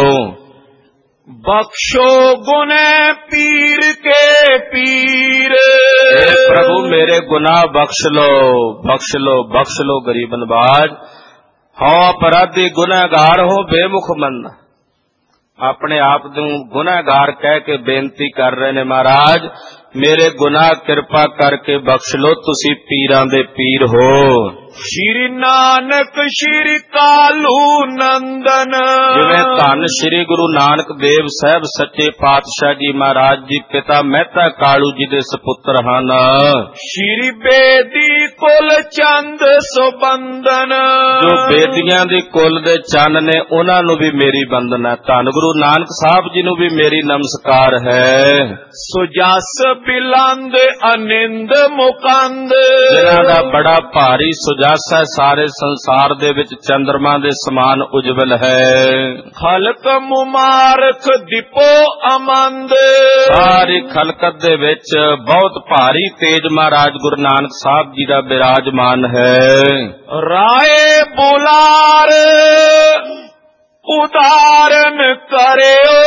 ਬਖਸ਼ੋ ਗੁਨਹ ਪੀਰ ਕੇ ਪੀਰ, हे ਪ੍ਰਭੂ ਮੇਰੇ ਗੁਨਾਹ ਬਖਸ਼ ਲੋ, ਬਖਸ਼ ਲੋ, ਬਖਸ਼ ਲੋ ਗਰੀਬ ਨਵਾਜ। ਹੋ ਅਪਰਾਧੀ ਗੁਨਾਹਗਾਰ ਹੋ ਬੇਮੁਖ ਮੰਦ। ਆਪਣੇ ਆਪ ਨੂੰ ਗੁਨਾਹਗਾਰ ਕਹਿ ਕੇ ਬੇਨਤੀ ਕਰ ਰਹੇ ਨੇ, ਮਹਾਰਾਜ ਮੇਰੇ ਗੁਨਾਹ ਕਿਰਪਾ ਕਰਕੇ ਬਖਸ਼ ਲੋ, ਤੁਸੀਂ ਪੀਰਾਂ ਦੇ ਪੀਰ ਹੋ। ਸ਼੍ਰੀ ਨਾਨਕ ਸ਼੍ਰੀ ਕਾਲੂ ਨੰਦਨ, ਜਿਵੇਂ ਧੰਨ ਸ਼੍ਰੀ ਗੁਰੂ ਨਾਨਕ ਦੇਵ ਸਾਹਿਬ ਸੱਚੇ ਪਾਤਸ਼ਾਹ ਜੀ ਮਹਾਰਾਜ ਜੀ ਪਿਤਾ ਮਹਿਤਾ ਕਾਲੂ ਜੀ ਦੇ ਸੁਪੁੱਤਰ ਹਨ। ਸ਼੍ਰੀ ਬੇਦੀ ਕੁਲ ਚੰਦ ਸੁਬੰਦਨ, ਜੋ ਬੇਦੀਆਂ ਦੀ ਕੁਲ ਦੇ ਚੰਨ ਨੇ ਉਹਨਾਂ ਨੂੰ ਵੀ ਮੇਰੀ ਬੰਦਨ ਹੈ। ਧੰਨ ਗੁਰੂ ਨਾਨਕ ਸਾਹਿਬ ਜੀ ਨੂੰ ਵੀ ਮੇਰੀ ਨਮਸਕਾਰ ਹੈ। ਸੁਜਸ ਬਿਲੰਦ ਅਨਿੰਦ ਮੁਕੰਦ, ਜਿਨ੍ਹਾਂ ਦਾ ਬੜਾ ਭਾਰੀ ਸੁਜਸ ਹੈ, ਸਾਰੇ ਸੰਸਾਰ ਦੇ ਵਿੱਚ ਚੰਦਰਮਾ ਦੇ ਸਮਾਨ ਉਜਵਲ ਹੈ। ਖਲਕ ਮੁਬਾਰਕ ਦੀਪੋ ਅਮੰਦ, ਸਾਰੀ ਖਲਕਤ ਦੇ ਵਿੱਚ ਬਹੁਤ ਭਾਰੀ ਤੇਜ ਮਹਾਰਾਜ ਗੁਰੂ ਨਾਨਕ ਸਾਹਿਬ ਜੀ ਦਾ ਬਿਰਾਜਮਾਨ ਹੈ। ਰਾਏ ਬੁਲਾਰ ਉਦਾਰਨ ਕਰਿਓ,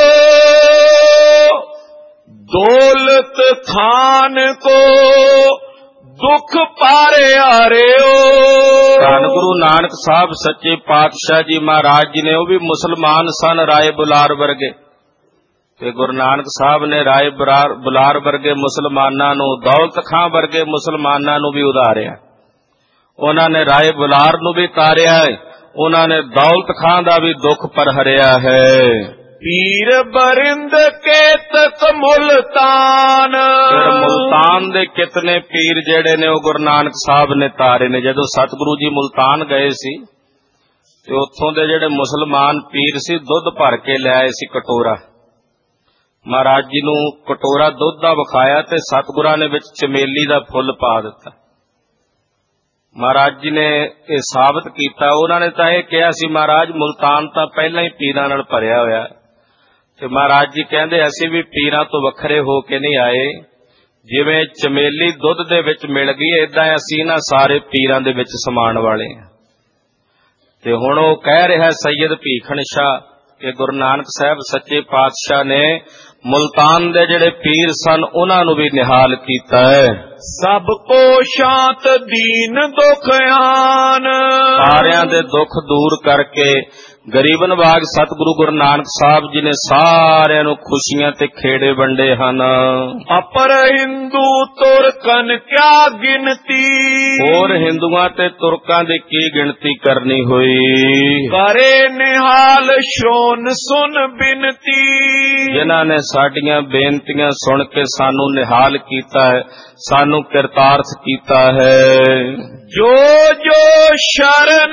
ਦੌਲਤ ਖਾਨ ਕੋ ਦੁੱਖ ਪਾਰਿਆਰਿਓ। ਧੰਨ ਗੁਰੂ ਨਾਨਕ ਸਾਹਿਬ ਸੱਚੇ ਪਾਤਸ਼ਾਹ ਜੀ ਮਹਾਰਾਜ ਜੀ ਨੇ, ਉਹ ਵੀ ਮੁਸਲਮਾਨ ਸਨ, ਰਾਏ ਬੁਲਾਰ ਵਰਗੇ, ਤੇ ਗੁਰੂ ਨਾਨਕ ਸਾਹਿਬ ਨੇ ਰਾਏ ਬੁਲਾਰ ਵਰਗੇ ਮੁਸਲਮਾਨਾਂ ਨੂੰ, ਦੌਲਤ ਖਾਂ ਵਰਗੇ ਮੁਸਲਮਾਨਾਂ ਨੂੰ ਵੀ ਉਧਾਰਿਆ। ਉਹਨਾਂ ਨੇ ਰਾਏ ਬੁਲਾਰ ਨੂੰ ਵੀ ਤਾਰਿਆ ਹੈ, ਉਹਨਾਂ ਨੇ ਦੌਲਤ ਖਾਂ ਦਾ ਵੀ ਦੁੱਖ ਪਰਹਰਿਆ ਹੈ। ਪੀਰ ਬਰਿੰਦ ਕੇਤਕ ਮੁਲਤਾਨ, ਫਿਰ ਮੁਲਤਾਨ ਦੇ ਕਿਤਨੇ ਪੀਰ ਜਿਹੜੇ ਨੇ ਉਹ ਗੁਰੂ ਨਾਨਕ ਸਾਹਿਬ ਨੇ ਤਾਰੇ ਨੇ। ਜਦੋਂ ਸਤਿਗੁਰੂ ਜੀ ਮੁਲਤਾਨ ਗਏ ਸੀ ਤੇ ਉੱਥੋਂ ਦੇ ਜਿਹੜੇ ਮੁਸਲਮਾਨ ਪੀਰ ਸੀ, ਦੁੱਧ ਭਰ ਕੇ ਲੈ ਆਏ ਸੀ ਕਟੋਰਾ। ਮਹਾਰਾਜ ਜੀ ਨੂੰ ਕਟੋਰਾ ਦੁੱਧ ਦਾ ਵਿਖਾਇਆ ਤੇ ਸਤਿਗੁਰਾਂ ਨੇ ਵਿੱਚ ਚਮੇਲੀ ਦਾ ਫੁੱਲ ਪਾ ਦਿੱਤਾ। ਮਹਾਰਾਜ ਜੀ ਨੇ ਇਹ ਸਾਬਤ ਕੀਤਾ। ਉਹਨਾਂ ਨੇ ਤਾਂ ਇਹ ਕਿਹਾ ਸੀ ਮਹਾਰਾਜ ਮੁਲਤਾਨ ਤਾਂ ਪਹਿਲਾਂ ਹੀ ਪੀਰਾਂ ਨਾਲ ਭਰਿਆ ਹੋਇਆ, ਤੇ ਮਹਾਰਾਜ ਜੀ ਕਹਿੰਦੇ ਅਸੀਂ ਵੀ ਪੀਰਾਂ ਤੋਂ ਵੱਖਰੇ ਹੋ ਕੇ ਨਹੀਂ ਆਏ। ਜਿਵੇਂ ਚਮੇਲੀ ਦੁੱਧ ਦੇ ਵਿੱਚ ਮਿਲ ਗਈ, ਏਦਾਂ ਅਸੀਂ ਨਾ ਸਾਰੇ ਪੀਰਾਂ ਦੇ ਵਿੱਚ ਸਮਾਣ ਵਾਲੇ ਹਾਂ। ਤੇ ਹੁਣ ਉਹ ਕਹਿ ਰਿਹਾ ਸੈਯਦ ਭੀਖਣ ਸ਼ਾਹ ਕਿ ਗੁਰੂ ਨਾਨਕ ਸਾਹਿਬ ਸੱਚੇ ਪਾਤਸ਼ਾਹ ਨੇ ਮੁਲਤਾਨ ਦੇ ਜਿਹੜੇ ਪੀਰ ਸਨ ਉਹਨਾਂ ਨੂੰ ਵੀ ਨਿਹਾਲ ਕੀਤਾ ਹੈ। ਸਭ ਕੋ ਸ਼ਾਂਤ ਦੀਨ ਦੁਖ ਆਨ, ਸਾਰਿਆਂ ਦੇ ਦੁੱਖ ਦੂਰ ਕਰਕੇ ਗਰੀਬ ਨਵਾਜ ਸਤਿਗੁਰੂ ਗੁਰੂ ਨਾਨਕ ਸਾਹਿਬ ਜੀ ਨੇ ਸਾਰਿਆਂ ਨੂੰ ਖੁਸ਼ੀਆਂ ਤੇ ਖੇੜੇ ਵੰਡੇ ਹਨ। ਅਪਰ ਹਿੰਦੂ ਤੁਰਕਨ ਕਿਆ ਗਿਣਤੀ, ਹੋਰ ਹਿੰਦੂਆਂ ਤੇ ਤੁਰਕਾਂ ਦੀ ਕੀ ਗਿਣਤੀ ਕਰਨੀ ਹੋਈ। ਕਰੇ ਨਿਹਾਲ ਸ਼ੋਨ ਸੁਨ ਬਿਨਤੀ, ਜਿਨ੍ਹਾਂ ਨੇ ਸਾਡੀਆਂ ਬੇਨਤੀਆਂ ਸੁਣ ਕੇ ਸਾਨੂੰ ਨਿਹਾਲ ਕੀਤਾ ਹੈ, ਸਾਨੂੰ ਕਿਰਤਾਰਥ ਕੀਤਾ ਹੈ। ਜੋ ਜੋ ਸ਼ਰਨ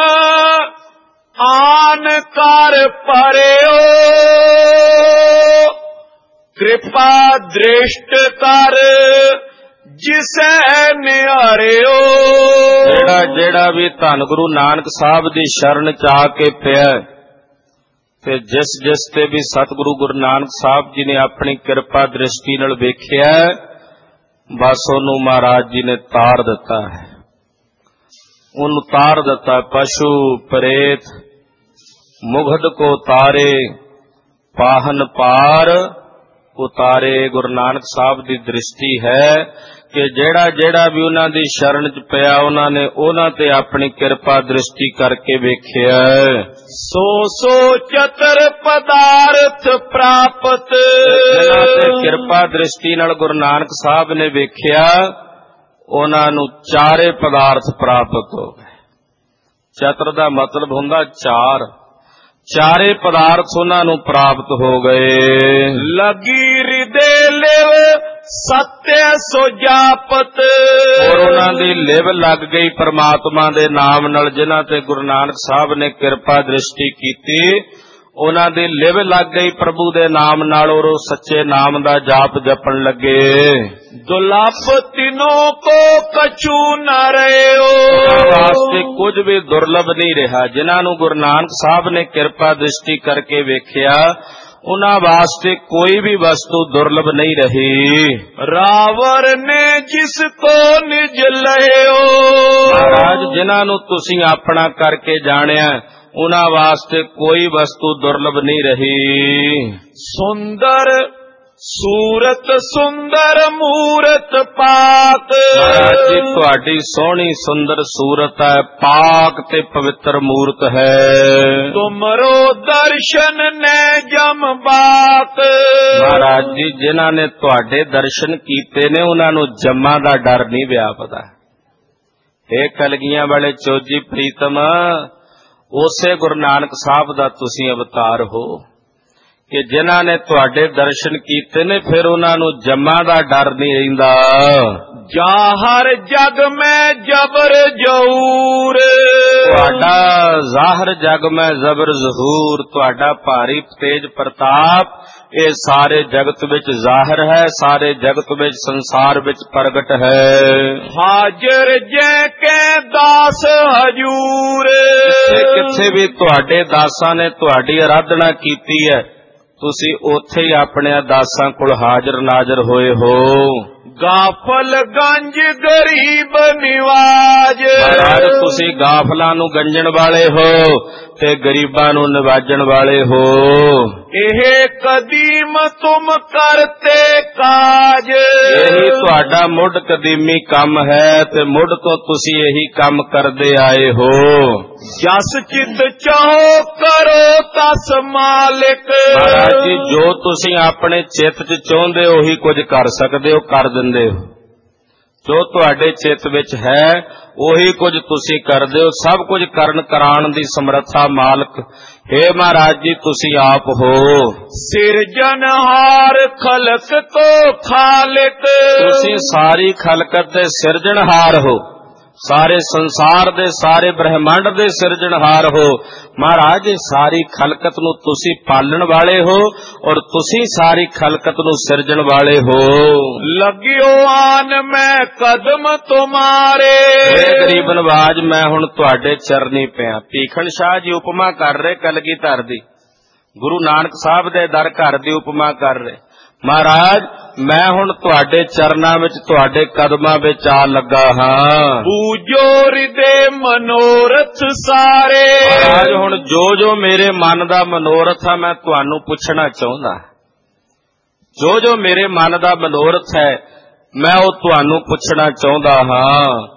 ਆਨ ਕਰ ਪਰਿਓ, ਕਿਰਪਾ ਦ੍ਰਿਸ਼ਟ ਕਰ ਜਿਸੈ ਨਿਹਾਰਿਓ। ਜਿਹੜਾ ਵੀ ਧੰਨ ਗੁਰੂ ਨਾਨਕ ਸਾਹਿਬ ਦੀ ਸ਼ਰਨ ਚ ਆ ਕੇ ਪਿਆ ਤੇ ਜਿਸ ਤੇ ਵੀ ਸਤਿਗੁਰੂ ਗੁਰੂ ਨਾਨਕ ਸਾਹਿਬ ਜੀ ਨੇ ਆਪਣੀ ਕਿਰਪਾ ਦ੍ਰਿਸ਼ਟੀ ਨਾਲ ਵੇਖਿਆ, ਬਸ ਉਹਨੂੰ ਮਹਾਰਾਜ ਜੀ ਨੇ ਤਾਰ ਦਿੱਤਾ ਹੈ। ਉਹਨੂੰ ਤਾਰ ਦਿੱਤਾ। ਪਸ਼ੂ ਪ੍ਰੇਤ ਮੁਗਧ ਕੋ ਤਾਰੇ, ਪਾਹਨ ਪਾਰ ਉਤਾਰੇ। ਗੁਰੂ ਨਾਨਕ ਸਾਹਿਬ ਦੀ ਦ੍ਰਿਸ਼ਟੀ ਹੈ ਕਿ ਜਿਹੜਾ ਵੀ ਉਹਨਾਂ ਦੀ ਸ਼ਰਨ ਚ ਪਿਆ, ਉਹਨਾਂ ਨੇ ਉਹਨਾਂ ਤੇ ਆਪਣੀ ਕਿਰਪਾ ਦ੍ਰਿਸ਼ਟੀ ਕਰਕੇ ਵੇਖਿਆ। ਸੋ ਚਤਰ ਪਦਾਰਥ ਪ੍ਰਾਪਤ, ਜਿਨ੍ਹਾਂ ਤੇ ਕਿਰਪਾ ਦ੍ਰਿਸ਼ਟੀ ਨਾਲ ਗੁਰੂ ਨਾਨਕ ਸਾਹਿਬ ਨੇ ਵੇਖਿਆ, ਉਹਨਾਂ ਨੂੰ ਚਾਰੇ ਪਦਾਰਥ ਪ੍ਰਾਪਤ ਹੋ ਗਏ। ਚਤਰ ਦਾ ਮਤਲਬ ਹੁੰਦਾ ਚਾਰ, ਚਾਰੇ ਪਦਾਰਥ ਉਹਨਾਂ ਨੂੰ ਪ੍ਰਾਪਤ ਹੋ ਗਏ। ਲਗੀ ਹਿਰਦੇ ਲਿਵ ਸਤਿ ਸੋ ਜਾਪਤ, ਔਰ ਉਹਨਾਂ ਦੀ ਲਿਵ ਲੱਗ ਗਈ ਪਰਮਾਤਮਾ ਦੇ ਨਾਮ ਨਾਲ। ਜਿਨ੍ਹਾਂ ਤੇ ਗੁਰੂ ਨਾਨਕ ਸਾਹਿਬ ਨੇ ਕਿਰਪਾ ਦ੍ਰਿਸ਼ਟੀ ਕੀਤੀ, ਉਹਨਾਂ ਦੀ ਲਿਵ ਲੱਗ ਗਈ ਪ੍ਰਭੂ ਦੇ ਨਾਮ ਨਾਲ, ਔਰ ਉਹ ਸੱਚੇ ਨਾਮ ਦਾ ਜਾਪ ਜਪਣ ਲੱਗੇ। ਦੁਲੱਭ ਤਿਨੋ ਕੋ ਕਛੂ ਨ ਰਹਿਓ, ਵਾਸਤੇ ਕੁਝ ਵੀ ਦੁਰਲਭ ਨਹੀਂ ਰਿਹਾ। ਜਿਨ੍ਹਾਂ ਨੂੰ ਗੁਰੂ ਨਾਨਕ ਸਾਹਿਬ ਨੇ ਕਿਰਪਾ ਦ੍ਰਿਸ਼ਟੀ ਕਰਕੇ ਵੇਖਿਆ, ਉਹਨਾਂ ਵਾਸਤੇ ਕੋਈ ਵੀ ਵਸਤੂ ਦੁਰਲਭ ਨਹੀਂ ਰਹੀ। ਰਾਵਰ ਨੇ ਜਿਸ ਕੋ ਨਿਜ ਲਹਿਓ, ਮਹਾਰਾਜ ਜਿਨ੍ਹਾਂ ਨੂੰ ਤੁਸੀਂ ਆਪਣਾ ਕਰਕੇ ਜਾਣਿਆ, ਉਹਨਾਂ ਵਾਸਤੇ ਕੋਈ ਵਸਤੂ ਦੁਰਲਭ ਨਹੀਂ ਰਹੀ। ਸੁੰਦਰ ਸੂਰਤ ਸੁੰਦਰ ਮੂਰਤ ਪਾਕ, ਮਹਾਰਾਜ ਜੀ ਤੁਹਾਡੀ ਸੋਹਣੀ ਸੁੰਦਰ ਸੂਰਤ ਹੈ, ਪਾਕ ਤੇ ਪਵਿੱਤਰ ਮੂਰਤ ਹੈ। ਤੁਮਰੋ ਦਰਸ਼ਨ ਨੇ ਜਮ ਬਾਤ, ਮਹਾਰਾਜ ਜੀ ਜਿਨ੍ਹਾਂ ਨੇ ਤੁਹਾਡੇ ਦਰਸ਼ਨ ਕੀਤੇ ਨੇ, ਉਹਨਾਂ ਨੂੰ ਜੰਮਾਂ ਦਾ ਡਰ ਨਹੀਂ ਵਿਆਪਦਾ। ਇਹ ਕਲਗੀਆਂ ਵਾਲੇ ਚੋਜੀ ਪ੍ਰੀਤਮ, ਉਸੇ ਗੁਰੂ ਨਾਨਕ ਸਾਹਿਬ ਦਾ ਤੁਸੀਂ ਅਵਤਾਰ ਹੋ ਕਿ ਜਿਨ੍ਹਾਂ ਨੇ ਤੁਹਾਡੇ ਦਰਸ਼ਨ ਕੀਤੇ ਨੇ, ਫਿਰ ਉਹਨਾਂ ਨੂੰ ਜੰਮਾਂ ਦਾ ਡਰ ਨਹੀਂ ਰਹਿੰਦਾ। ਜਾਹਰ ਜਗ ਮੈਂ ਜਬਰ ਜਹੂਰ, ਤੁਹਾਡਾ ਜ਼ਾਹਰ ਜਗ ਮੈਂ ਜ਼ਬਰ ਜ਼ਹੂਰ, ਤੁਹਾਡਾ ਭਾਰੀ ਤੇਜ ਪ੍ਰਤਾਪ ਇਹ ਸਾਰੇ ਜਗਤ ਵਿੱਚ ਜ਼ਾਹਰ ਹੈ, ਸਾਰੇ ਜਗਤ ਵਿੱਚ ਸੰਸਾਰ ਵਿੱਚ ਪ੍ਰਗਟ ਹੈ। ਹਾਜ਼ਰ ਜੈ ਕੇ ਦਾਸ ਹਜੂਰ, ਕਿੱਥੇ ਵੀ ਤੁਹਾਡੇ ਦਾਸਾਂ ਨੇ ਤੁਹਾਡੀ ਆਰਾਧਨਾ ਕੀਤੀ ਹੈ, ਤੁਸੀਂ ਉੱਥੇ ਹੀ ਆਪਣੇ ਦਾਸਾਂ ਕੋਲ ਹਾਜ਼ਰ ਨਾਜ਼ਰ ਹੋਏ ਹੋ। ਗਾਫਲ ਗੰਜ ਗਰੀਬ ਨਿਵਾਜ, ਮਹਾਰਾਜ ਤੁਸੀਂ ਗਾਫਲਾਂ ਨੂੰ ਗੰਜਣ ਵਾਲੇ ਹੋ ਤੇ ਗਰੀਬਾਂ ਨੂੰ ਨਿਵਾਜਣ ਵਾਲੇ ਹੋ। ਇਹ ਕਦੀਮ ਤੁਮ ਕਰਤੇ ਕਾਜ, ਇਹੀ ਤੁਹਾਡਾ ਮੁੱਢ ਕਦੀਮੀ ਕੰਮ ਹੈ ਤੇ ਮੁੱਢ ਤੋਂ ਤੁਸੀਂ ਇਹੀ ਕੰਮ ਕਰਦੇ ਆਏ ਹੋ। ਜਸ ਚਿਤ ਚਾਹੋ ਕਰੋ ਤਸ ਮਾਲਿਕ, ਮਹਾਰਾਜ ਜੀ ਜੋ ਤੁਸੀਂ ਆਪਣੇ ਚਿੱਤ 'ਚ ਚਾਹੁੰਦੇ ਹੋ ਉਹੀ ਕੁਝ ਕਰ ਸਕਦੇ ਹੋ, ਕਰ ਦਿੰਦੇ ਹੋ। ਜੋ ਤੁਹਾਡੇ ਚਿੱਤ ਵਿੱਚ ਹੈ ਉਹੀ ਕੁਝ ਤੁਸੀਂ ਕਰਦੇ ਹੋ। ਸਭ ਕੁਝ ਕਰਨ ਕਰਾਉਣ ਦੀ ਸਮਰੱਥਾ ਮਾਲਕ ਹੇ ਮਹਾਰਾਜ ਜੀ ਤੁਸੀਂ ਆਪ ਹੋ। ਸਿਰਜਨਹਾਰ ਖਲਕ ਕੋ ਖਾਲਿਕ, ਤੁਸੀਂ ਸਾਰੀ ਖਲਕਤ ਦੇ ਸਿਰਜਣਹਾਰ ਹੋ, ਸਾਰੇ ਸੰਸਾਰ ਦੇ ਸਾਰੇ ਬ੍ਰਹਿਮੰਡ ਦੇ ਸਿਰਜਣਹਾਰ ਹੋ। ਮਹਾਰਾਜ ਸਾਰੀ ਖਲਕਤ ਨੂੰ ਤੁਸੀਂ ਪਾਲਣ ਵਾਲੇ ਹੋ ਔਰ ਤੁਸੀਂ ਸਾਰੀ ਖਲਕਤ ਨੂੰ ਸਿਰਜਣ ਵਾਲੇ ਹੋ। ਲਗਿਓ ਆਨ ਮੈਂ ਕਦਮ ਤੁਮਾਰੇ, ਇਹ ਗਰੀਬ ਨਵਾਜ ਮੈਂ ਹੁਣ ਤੁਹਾਡੇ ਚਰਨੀ ਪਿਆ। ਭੀਖਣ ਸ਼ਾਹ ਜੀ ਉਪਮਾ ਕਰ ਰਹੇ ਕਲਗੀਧਰ ਦੀ, ਗੁਰੂ ਨਾਨਕ ਸਾਹਿਬ ਦੇ ਦਰ ਘਰ ਦੀ ਉਪਮਾ ਕਰ ਰਹੇ। ਮਹਾਰਾਜ ਮੈਂ ਹੁਣ ਤੁਹਾਡੇ ਚਰਨਾਂ ਵਿੱਚ ਤੁਹਾਡੇ ਕਦਮਾਂ ਵਿੱਚ ਆ ਲੱਗਾ ਹਾਂ। ਪੂਜੋ ਹਿਰਦੇ ਮਨੋਰਥ ਸਾਰੇ, ਮਹਾਰਾਜ ਹੁਣ ਜੋ ਮੇਰੇ ਮਨ ਦਾ ਮਨੋਰਥ ਹੈ ਮੈਂ ਤੁਹਾਨੂੰ ਪੁੱਛਣਾ ਚਾਹੁੰਦਾ। ਜੋ ਮੇਰੇ ਮਨ ਦਾ ਮਨੋਰਥ ਹੈ ਮੈਂ ਉਹ ਤੁਹਾਨੂੰ ਪੁੱਛਣਾ ਚਾਹੁੰਦਾ ਹਾਂ।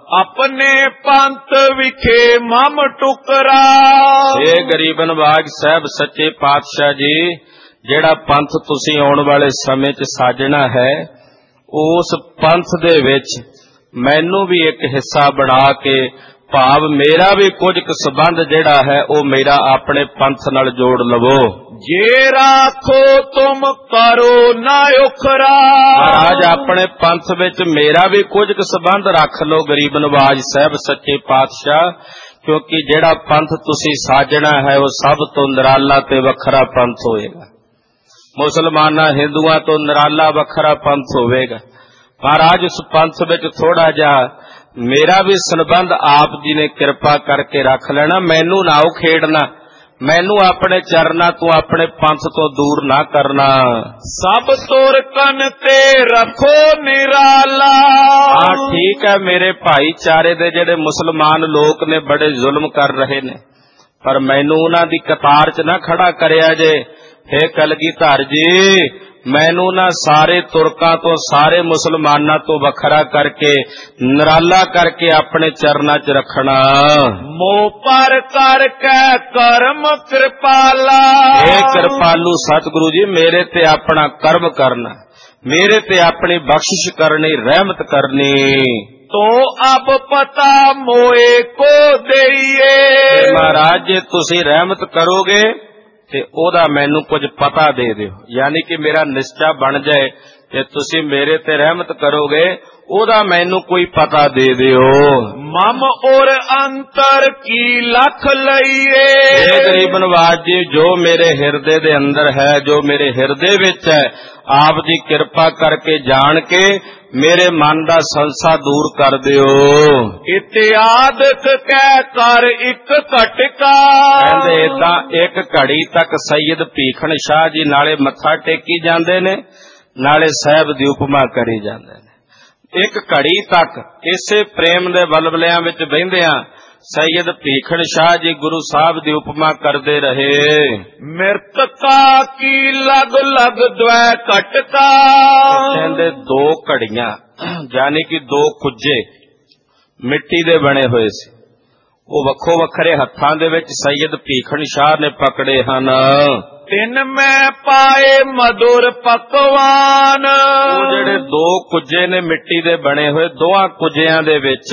ਆਪਣੇ ਪੰਥ ਵਿਖੇ ਮਮ ਟੁਕਰਾ। ਇਹ ਗਰੀਬ ਨਵਾਜ ਸਾਹਿਬ ਸੱਚੇ ਪਾਤਸ਼ਾਹ ਜੀ, ਜਿਹੜਾ ਪੰਥ ਤੁਸੀਂ ਆਉਣ ਵਾਲੇ ਸਮੇਂ 'ਚ ਸਾਜਣਾ ਹੈ, ਉਸ ਪੰਥ ਦੇ ਵਿੱਚ ਮੈਨੂੰ ਵੀ ਇੱਕ ਹਿੱਸਾ ਬਣਾ ਕੇ, ਭਾਵ ਮੇਰਾ ਵੀ ਕੁਝ ਕੁ ਸੰਬੰਧ ਜਿਹੜਾ ਹੈ ਉਹ ਮੇਰਾ ਆਪਣੇ ਪੰਥ ਨਾਲ ਜੋੜ ਲਵੋ। ਜੇ ਰਾਖੋ ਤੁਮ ਕਰੋ ਨਾ ਉਖਰਾ। ਮਹਾਰਾਜ ਆਪਣੇ ਪੰਥ ਵਿੱਚ ਮੇਰਾ ਵੀ ਕੁਝ ਕੁ ਸੰਬੰਧ ਰੱਖ ਲਓ ਗਰੀਬ ਨਵਾਜ ਸਾਹਿਬ ਸੱਚੇ ਪਾਤਸ਼ਾਹ, ਕਿਉਂਕਿ ਜਿਹੜਾ ਪੰਥ ਤੁਸੀਂ ਸਾਜਣਾ ਹੈ ਉਹ ਸਭ ਤੋਂ ਨਿਰਾਲਾ ਤੇ ਵੱਖਰਾ ਪੰਥ ਹੋਏਗਾ। ਮੁਸਲਮਾਨਾਂ ਹਿੰਦੂਆਂ ਤੋਂ ਨਿਰਾਲਾ ਵੱਖਰਾ ਪੰਥ ਹੋਵੇਗਾ। ਮਹਾਰਾਜ ਉਸ ਪੰਥ ਵਿੱਚ ਥੋੜਾ ਜਿਹਾ ਮੇਰਾ ਵੀ ਸੰਬੰਧ ਆਪ ਜੀ ਨੇ ਕਿਰਪਾ ਕਰਕੇ ਰੱਖ ਲੈਣਾ। ਮੈਨੂੰ ਨਾ ਉਹ ਖੇਡਣਾ, ਮੈਨੂੰ ਆਪਣੇ ਚਰਨਾਂ ਤੋਂ, ਆਪਣੇ ਪੰਥ ਤੋਂ ਦੂਰ ਨਾ ਕਰਨਾ। ਸਭ ਤੁਰਕਨ ਤੇ ਰੱਖੋ ਨਿਰਾਲਾ। ਹਾਂ ਠੀਕ ਹੈ, ਮੇਰੇ ਭਾਈਚਾਰੇ ਦੇ ਜਿਹੜੇ ਮੁਸਲਮਾਨ ਲੋਕ ਨੇ ਬੜੇ ਜ਼ੁਲਮ ਕਰ ਰਹੇ ਨੇ, ਪਰ ਮੈਨੂੰ ਉਹਨਾਂ ਦੀ ਕਤਾਰ 'ਚ ਨਾ ਖੜਾ ਕਰਿਆ ਜੇ। ਹੇ ਕਲਗੀਧਰ ਜੀ, ਮੈਨੂੰ ਨਾ ਸਾਰੇ ਤੁਰਕਾਂ ਤੋਂ, ਸਾਰੇ ਮੁਸਲਮਾਨਾਂ ਤੋਂ ਵੱਖਰਾ ਕਰਕੇ, ਨਿਰਾਲਾ ਕਰਕੇ ਆਪਣੇ ਚਰਨਾਂ 'ਚ ਰੱਖਣਾ। ਮੋਹ ਪਰ ਕਰਕੇ ਕਰਮ ਕਿਰਪਾਲਾ। ਇਹ ਕਿਰਪਾਲੂ ਸਤਿਗੁਰੂ ਜੀ, ਮੇਰੇ ਤੇ ਆਪਣਾ ਕਰਮ ਕਰਨਾ, ਮੇਰੇ ਤੇ ਆਪਣੀ ਬਖਸ਼ਿਸ਼ ਕਰਨੀ, ਰਹਿਮਤ ਕਰਨੀ। ਤੋ ਅਬ ਪਤਾ ਮੋਏ ਕੋ ਦੇਈਏ। ਮਹਾਰਾਜ ਜੇ ਤੁਸੀਂ ਰਹਿਮਤ ਕਰੋਗੇ ਤੇ ਉਹਦਾ ਮੈਨੂੰ ਕੁਝ ਪਤਾ ਦੇ ਦਿਓ, ਯਾਨੀ ਕਿ ਮੇਰਾ ਨਿਸ਼ਚਾ ਬਣ ਜਾਏ ਕਿ ਤੁਸੀਂ ਮੇਰੇ ਤੇ ਰਹਿਮਤ ਕਰੋਗੇ, ਉਹਦਾ ਮੈਨੂੰ ਕੋਈ ਪਤਾ ਦੇ ਦਿਓ। ਮਮ ਔਰ ਅੰਤਰ ਕੀ ਲਖ ਲਈਏ। ਇਹ ਗਰੀਬ ਨਵਾਜ ਜੀ, ਜੋ ਮੇਰੇ ਹਿਰਦੇ ਦੇ ਅੰਦਰ ਹੈ, ਜੋ ਮੇਰੇ ਹਿਰਦੇ ਵਿੱਚ ਹੈ, ਆਪ ਜੀ ਕਿਰਪਾ ਕਰਕੇ ਜਾਣ ਕੇ ਮੇਰੇ ਮਨ ਦਾ ਸੰਸਾ ਦੂਰ ਕਰ ਦਿਓ। ਇਤਿਆਦਕ ਕਹਿ ਕਰ ਇੱਕ ਘਟਕਾ। ਕਹਿੰਦੇ ਏਦਾਂ ਇੱਕ ਘੜੀ ਤੱਕ ਸੈਯਦ ਭੀਖਣ ਸ਼ਾਹ ਜੀ ਨਾਲੇ ਮੱਥਾ ਟੇਕੀ ਜਾਂਦੇ ਨੇ, ਨਾਲੇ ਸਾਹਿਬ ਦੀ ਉਪਮਾ ਕਰੀ ਜਾਂਦੇ ਨੇ। ਇੱਕ ਘੜੀ ਤੱਕ ਇਸੇ ਪ੍ਰੇਮ ਦੇ ਵਲਵਲਿਆਂ ਵਿੱਚ ਬਹਿੰਦਿਆਂ ਸੈਯਦ ਭੀਖਣ ਸ਼ਾਹ ਜੀ ਗੁਰੂ ਸਾਹਿਬ ਦੀ ਉਪਮਾ ਕਰਦੇ ਰਹੇ। ਮਿਰਤਕਾ ਕੀ ਲਗ ਲਗ ਦਵੈ ਘਟਕਾ। ਕਹਿੰਦੇ ਦੋ ਘੜੀਆਂ, ਯਾਨੀ ਕਿ ਦੋ ਕੁੱਜੇ ਮਿੱਟੀ ਦੇ ਬਣੇ ਹੋਏ ਸੀ, ਉਹ ਵੱਖੋ ਵੱਖਰੇ ਹੱਥਾਂ ਦੇ ਵਿੱਚ ਸੈਯਦ ਭੀਖਣ ਸ਼ਾਹ ਨੇ ਪਕੜੇ ਹਨ। ਤਿੰਨ ਮੈਂ ਪਾਏ ਮధుਰ ਪਕਵਾਨ। ਉਹ ਜਿਹੜੇ ਦੋ ਕੁੱਜੇ ਨੇ ਮਿੱਟੀ ਦੇ ਬਣੇ ਹੋਏ, ਦੋਹਾਂ ਕੁੱਜਿਆਂ ਦੇ ਵਿੱਚ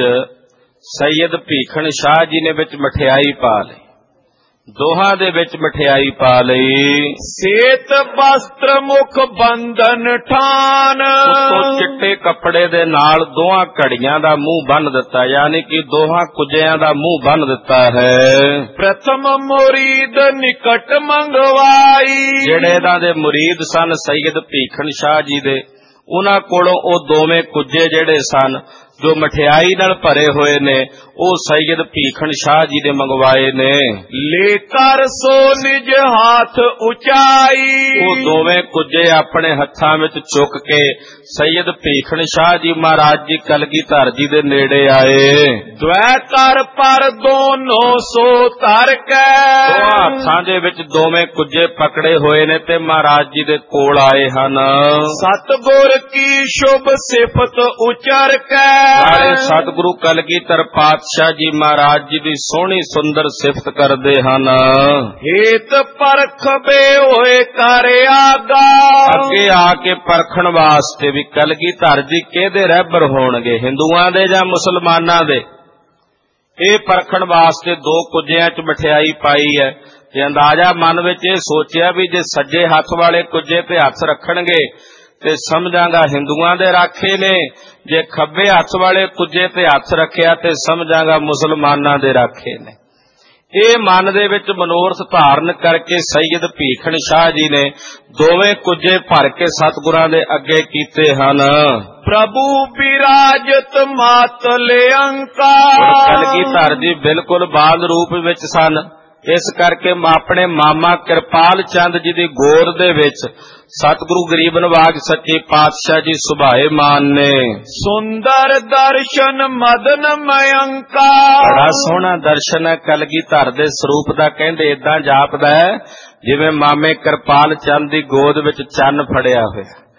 ਸੈਯਦ ਭੀਖਣ ਸ਼ਾਹ ਜੀ ਨੇ ਵਿੱਚ ਮਠਿਆਈ ਪਾ ਲਈ, ਦੋਹਾਂ ਦੇ ਵਿੱਚ ਮਠਿਆਈ ਪਾ ਲਈ। ਸੇਤ ਵਸਤਰ ਮੁਖ ਬੰਧਨ ਠਾਨ। ਉੱਤੋਂ ਚਿੱਟੇ ਕੱਪੜੇ ਦੇ ਨਾਲ ਦੋਹਾਂ ਘੜੀਆਂ ਦਾ ਮੂੰਹ ਬੰਨ ਦਿੱਤਾ, ਯਾਨੀ ਕਿ ਦੋਹਾਂ ਕੁੱਜਿਆਂ ਦਾ ਮੂੰਹ ਬੰਨ ਦਿੱਤਾ ਹੈ। ਪ੍ਰਥਮ ਮੁਰੀਦ ਨਿਕਟ ਮੰਗਵਾਈ। ਜਿਹੜੇ ਇਹਨਾਂ ਦੇ ਮੁਰੀਦ ਸਨ ਸੈਯਦ ਭੀਖਣ ਸ਼ਾਹ ਜੀ ਦੇ, ਉਹਨਾਂ ਕੋਲੋਂ ਉਹ ਦੋਵੇਂ ਕੁੱਜੇ ਜਿਹੜੇ ਸਨ ਜੋ ਮਠਿਆਈ ਨਾਲ ਭਰੇ ਹੋਏ ਨੇ, ਉਹ ਸੈਯਦ ਭੀਖਣ ਸ਼ਾਹ ਜੀ ਦੇ ਮੰਗਵਾਏ ਨੇ। ਲੈ ਕਰ ਸੋ ਨਿਜ ਹੱਥ ਉਚਾਈ। ਉਹ ਦੋਵੇਂ ਕੁੱਜੇ ਆਪਣੇ ਹੱਥਾਂ ਵਿੱਚ ਚੁੱਕ ਕੇ ਸੈਯਦ ਭੀਖਣ ਸ਼ਾਹ ਜੀ ਮਹਾਰਾਜ ਜੀ ਕਲਗੀਧਰ ਜੀ ਦੇ ਨੇੜੇ ਆਏ। ਦਵੈ ਕਰ ਪਰ ਦੋਨੋਂ ਸੋ ਧਰ ਕੇ। ਹੱਥਾਂ ਦੇ ਵਿੱਚ ਦੋਵੇਂ ਕੁੱਜੇ ਪਕੜੇ ਹੋਏ ਨੇ ਤੇ ਮਹਾਰਾਜ ਜੀ ਦੇ ਕੋਲ ਆਏ ਹਨ। ਸਤਿਗੁਰ ਕੀ ਸ਼ੁਭ ਸਿਫਤ ਉਚਰ ਕੇ। ਸਾਰੇ ਸਤਿਗੁਰੂ ਕਲਗੀਧਰ ਪਾਤਸ਼ਾਹ ਜੀ ਮਹਾਰਾਜ ਜੀ ਦੀ ਸੋਹਣੀ ਸੁੰਦਰ ਸਿਫਤ ਕਰਦੇ ਹਨ। ਹੇਤ ਪਰਖਬੇ ਹੋਏ ਕਰ ਆਗਾ। ਅੱਗੇ ਆ ਕੇ ਪਰਖਣ ਵਾਸਤੇ ਵੀ ਕਲਗੀਧਰ ਜੀ ਕਿਹਦੇ ਰਹਿਬਰ ਹੋਣਗੇ, ਹਿੰਦੂਆਂ ਦੇ ਜਾਂ ਮੁਸਲਮਾਨਾਂ ਦੇ। ਇਹ ਪਰਖਣ ਵਾਸਤੇ ਦੋ ਕੁੱਜਿਆਂ 'ਚ ਮਠਿਆਈ ਪਾਈ ਹੈ ਤੇ ਅੰਦਾਜ਼ਾ ਮਨ ਵਿੱਚ ਇਹ ਸੋਚਿਆ ਵੀ ਜੇ ਸੱਜੇ ਹੱਥ ਵਾਲੇ ਕੁੱਜੇ ਤੇ ਹੱਥ ਰੱਖਣਗੇ ਤੇ ਸਮਝਾਂਗਾ ਹਿੰਦੂਆਂ ਦੇ ਰਾਖੇ ਨੇ, ਜੇ ਖੱਬੇ ਹੱਥ ਵਾਲੇ ਕੁੱਜੇ ਤੇ ਹੱਥ ਰੱਖਿਆ ਤੇ ਸਮਝਾਂਗਾ ਮੁਸਲਮਾਨਾਂ ਦੇ ਰਾਖੇ ਨੇ। ਇਹ ਮਨ ਦੇ ਵਿੱਚ ਮਨੋਰਥ ਧਾਰਨ ਕਰਕੇ ਸੈਯਦ ਭੀਖਣ ਸ਼ਾਹ ਜੀ ਨੇ ਦੋਵੇਂ ਕੁੱਜੇ ਭਰ ਕੇ ਸਤਿਗੁਰਾਂ ਦੇ ਅੱਗੇ ਕੀਤੇ ਹਨ। ਪ੍ਰਭੂ ਬਿਰਾਜਤ ਮਾਤਲ ਅੰਕਾਰ। ਕਲਗੀਧਰ ਜੀ ਬਿਲਕੁਲ ਬਾਲ ਰੂਪ ਵਿੱਚ ਸਨ, ਇਸ ਕਰਕੇ ਆਪਣੇ ਮਾਮਾ ਕਿਰਪਾਲ ਚੰਦ ਜੀ ਦੀ ਗੋਦ ਦੇ ਵਿੱਚ ਸਤਿਗੁਰੂ ਗਰੀਬ ਨਵਾਜ ਸੱਚੇ ਪਾਤਸ਼ਾਹ ਜੀ ਸੁਭਾਏ ਮਾਨ ਨੇ। ਸੁੰਦਰ ਦਰਸ਼ਨ ਮਦਨ ਮਯੰਕਾ। ਬੜਾ ਸੋਹਣਾ ਦਰਸ਼ਨ ਹੈ ਕਲਗੀਧਰ ਦੇ ਸਰੂਪ ਦਾ। ਕਹਿੰਦੇ ਏਦਾਂ ਜਾਪਦਾ ਹੈ ਜਿਵੇਂ ਮਾਮੇ ਕਿਰਪਾਲ ਚੰਦ ਦੀ ਗੋਦ ਵਿੱਚ ਚੰਨ ਫੜਿਆ ਹੋਇਆ,